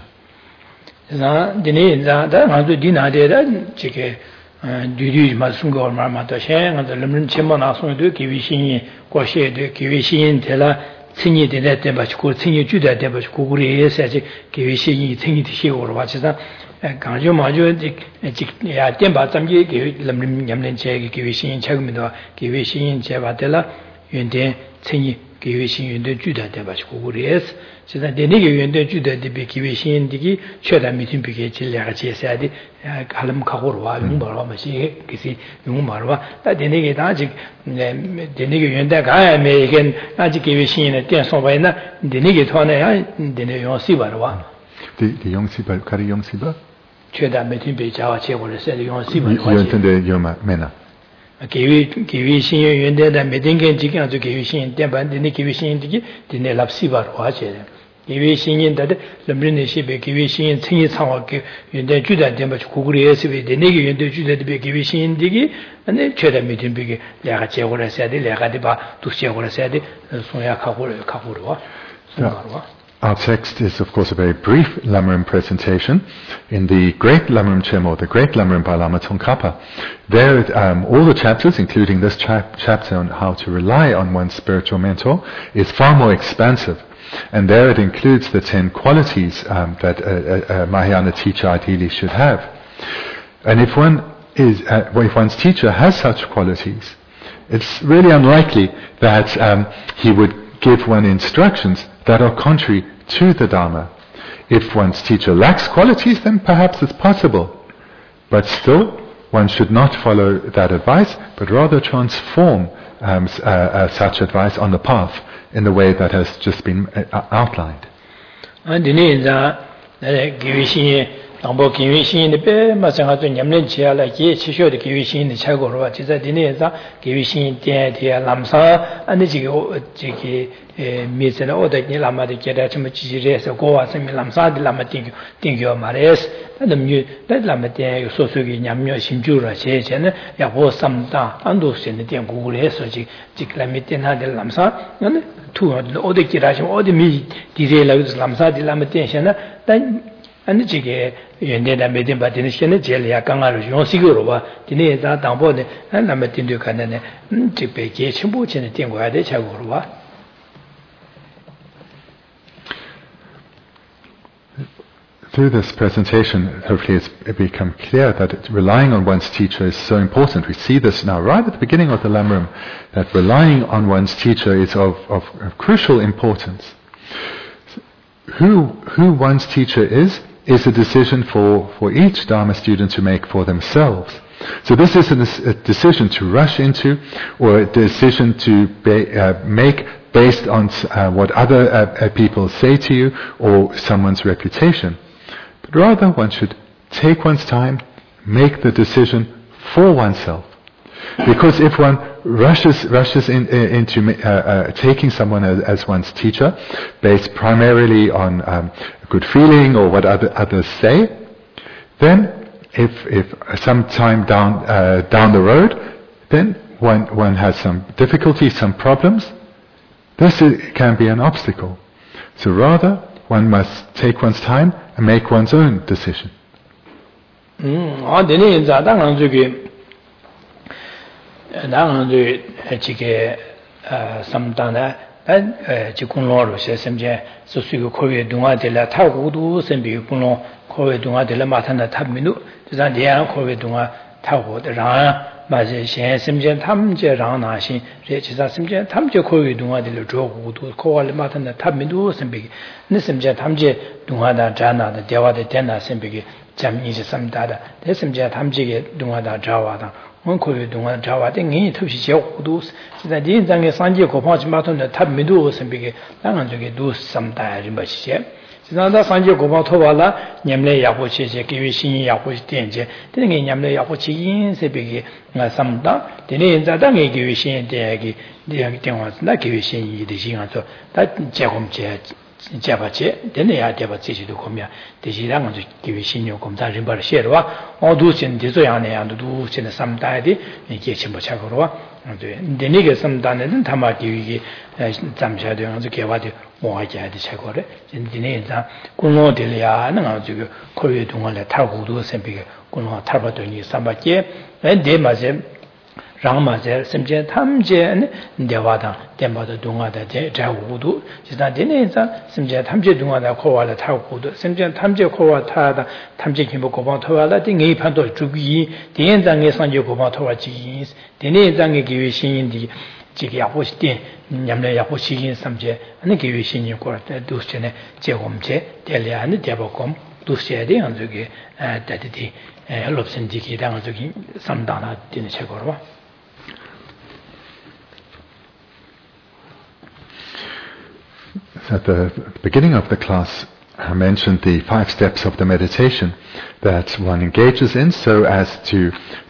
Tsinyi dine tenpa chi kuru tsinyi juda tenpa chi kukuri ye sa chi kiwi shi yin tsinyi ti shi kuru wa chi san gangzhu ma ju ya tenpa tsamki kiwi lamrim nyamlen che kiwi shi yin chagumi dwa kiwi shi yin che ba tela yun ten tsinyi kiwi shi yun ten juda tenpa chi kukuri ye sa chi san dine ki yun ten juda tenpi kiwi shi yin diki choda mitin piki chi laga che sa di halam kakuru wa yung barwa ma shi kisi yung barwa da dine ki ta chi dine ki yun ten kaya me iken na chi kiwi shi yin ten son bayi na dine ki toa na ya dine yung si barwa di yung si bar, kari yung si bar? choda mitin piki chawa che kore sa di yung si barwa yun ten de yung mena kiwi shi yin yun ten da mitin ken chi kyan su kiwi shi yin ten pa dine kiwi shi yin diki dine lap si barwa che kiwi shi yin da de lamrin ne shi be kiwi shi yin tsinyi tsangwa ki yun ten juda tenpa chi kukuri ye si be dine ki yun ten juda de be kiwi shi yin diki ane choda mitin piki laga che kore sa di laga di ba tuk che kore sa di sonya kakuri wa Our text is, of course, a very brief Lamrim presentation. In the Great Lamrim Chemo, the Great Lamrim by Lama Tsongkhapa, there all the chapters, including this chapter on how to rely on one's spiritual mentor, is far more expansive. And there it includes the 10 qualities that a Mahayana teacher ideally should have. And if one's teacher has such qualities, it's really unlikely that he would give one instructions that are contrary to the Dharma. If one's teacher lacks qualities, then perhaps it's possible. But still, one should not follow that advice, but rather transform such advice on the path in the way that has just been outlined. 당보 기위 신인의 배 마찬가지로 냠는 지하라 기 치쇼의 기위 신인의 차고로 지자 디네에서 기위 신인 때에 남사 안에 지기 미세나 오다니 라마데 게다 좀 지지레서 고와서 남사들 라마 띵겨 말레스 남유 라마데 소소기 냠녀 신주라 제제는 야보 삼다 안도스의 된 구글에서 지클라미테나들 남사 네 투 오데기라시 오데미 디제라우스 남사들 라마 땡샤나 단 아니 지게 연대다 메딘 바디는 신의 제일이야 강아로 용식으로 봐 디네 다 당보네 남에 딘도 간네 지배게 친부친의 땡고야 돼 자고로 봐 Through this presentation, hopefully it's become clear that relying on one's teacher is so important. We see this now right at the beginning of the Lamrim, that relying on one's teacher is of crucial importance. Who one's teacher is a decision for each Dharma student to make for themselves. So this isn't a decision to rush into, or a decision to make based on what other people say to you, or someone's reputation. But rather one should take one's time, make the decision for oneself. Because if one rushes into taking someone as one's teacher, based primarily on good feeling or what others say, then if some time down the road, then one has some difficulties, some problems, this can be an obstacle. So rather, one must take one's time and make one's own decision. 나는 지게 삼단에 지군로로 세sem제 소수고 코에 동아들라 타고도 sem비 군로 코에 동아들라 마탄다 탑민도 저장대야 코에 동아 타고더라 맞아 세sem제 탐제랑 나신 제지사 sem제 탐제 코에 동아들로 조고도 코알 마탄다 탑민도 sem비 느sem제 탐제 동아다 자나다 대화데 된다 sem비 잠이지 삼다다 대sem제 탐제게 동아다 자와다 원코의 동안 자와대 이 특히 지역도 지난 인장의 산지 고파지 마톤의 탑 미도 선비게 당한 적에 두 삼다리 마시제 지난다 산지 고파 토발라 냠내 야고치제 기위 신이 야고치 된제 되게 냠내 야고치 인세비게 나 삼다 되네 인자당의 기위 신이 대기 대기电话나 기위 신이 되시면서 다 제공제 제바체 되네야 제바체도 보면 대시랑은 기위 신요 검사 림바를 셔와 어두신 대소양내야도 두신 삼다디 이게 전부 차고로 되네게 삼다는 담아기위 잠샤도 아주 개와도 모아야지 차고래 진진에자 군노들이야는 아주 코리아 동안에 타고도 선비게 군노 타바더니 삼바께 대마제 랑마제 심제 탐제 대화다 대마도 동화다 자우도 지난 되네자 심제 탐제 동화다 코와라 타고도 심제 탐제 코와 타다 탐제 김보 고방 토와라 딩이 판도 주기 대연장의 선제 고방 토와지 대내장의 기회 신인디 지기 야보시대 냠내 야보시긴 삼제 아니 기회 신인 거라다 두스네 제공제 델리아는 대보검 두스야대 안저게 다디디 럽선지기 당저기 삼다나 되는 책으로 At the beginning of the class, I mentioned the 5 steps of the meditation that one engages in so as to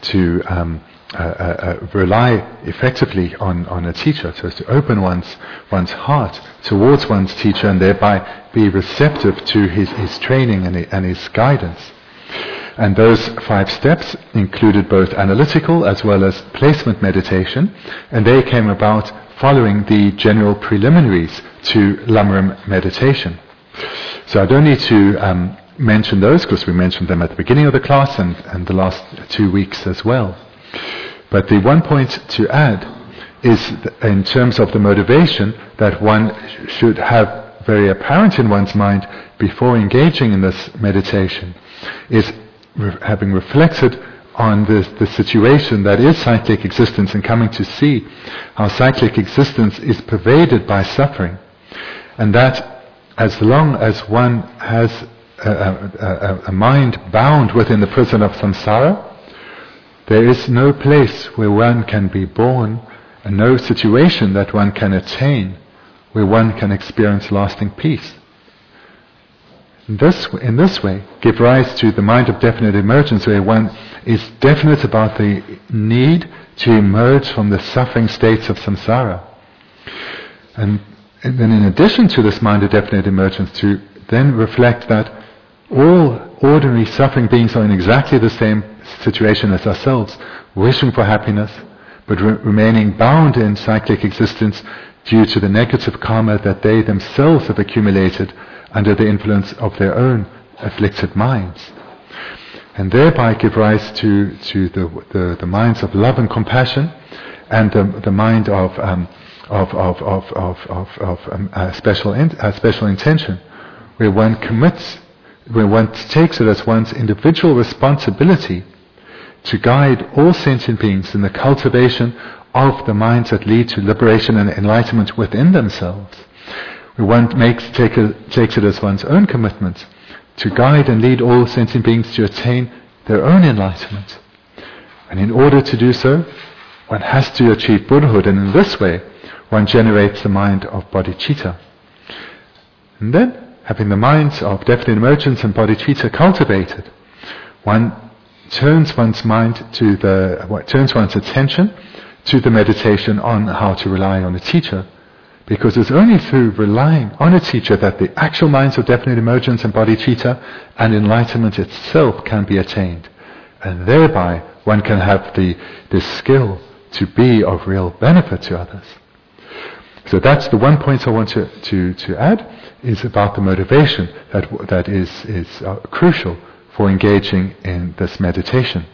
rely effectively on a teacher, so as to open one's heart towards one's teacher and thereby be receptive to his training and his guidance. And those 5 steps included both analytical as well as placement meditation, and they came about following the general preliminaries to Lamrim meditation. So I don't need to mention those because we mentioned them at the beginning of the class and the last 2 weeks as well. But the one point to add is in terms of the motivation that one should have very apparent in one's mind before engaging in this meditation is having reflected on the situation that is cyclic existence and coming to see how cyclic existence is pervaded by suffering, and that as long as one has a mind bound within the prison of samsara, there is no place where one can be born and no situation that one can attain where one can experience lasting peace. In this way, give rise to the mind of definite emergence, where one is definite about the need to emerge from the suffering states of samsara. And then in addition to this mind of definite emergence, to then reflect that all ordinary suffering beings are in exactly the same situation as ourselves, wishing for happiness, but remaining bound in cyclic existence due to the negative karma that they themselves have accumulated under the influence of their own afflicted minds, and thereby give rise to the minds of love and compassion, and the mind of special intention, where one commits, where one takes it as one's individual responsibility to guide all sentient beings in the cultivation of the minds that lead to liberation and enlightenment within themselves. One takes it as one's own commitment to guide and lead all sentient beings to attain their own enlightenment. And in order to do so, one has to achieve Buddhahood, and in this way, one generates the mind of bodhicitta. And then, having the minds of definite emergence and bodhicitta cultivated, one turns one's attention to the meditation on how to rely on a teacher. Because it's only through relying on a teacher that the actual minds of definite emergence and bodhicitta and enlightenment itself can be attained. And thereby one can have this skill to be of real benefit to others. So that's the one point I want to add, is about the motivation that is crucial for engaging in this meditation.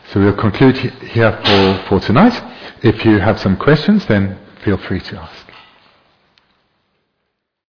So we'll conclude here for tonight. If you have some questions, then feel free to ask.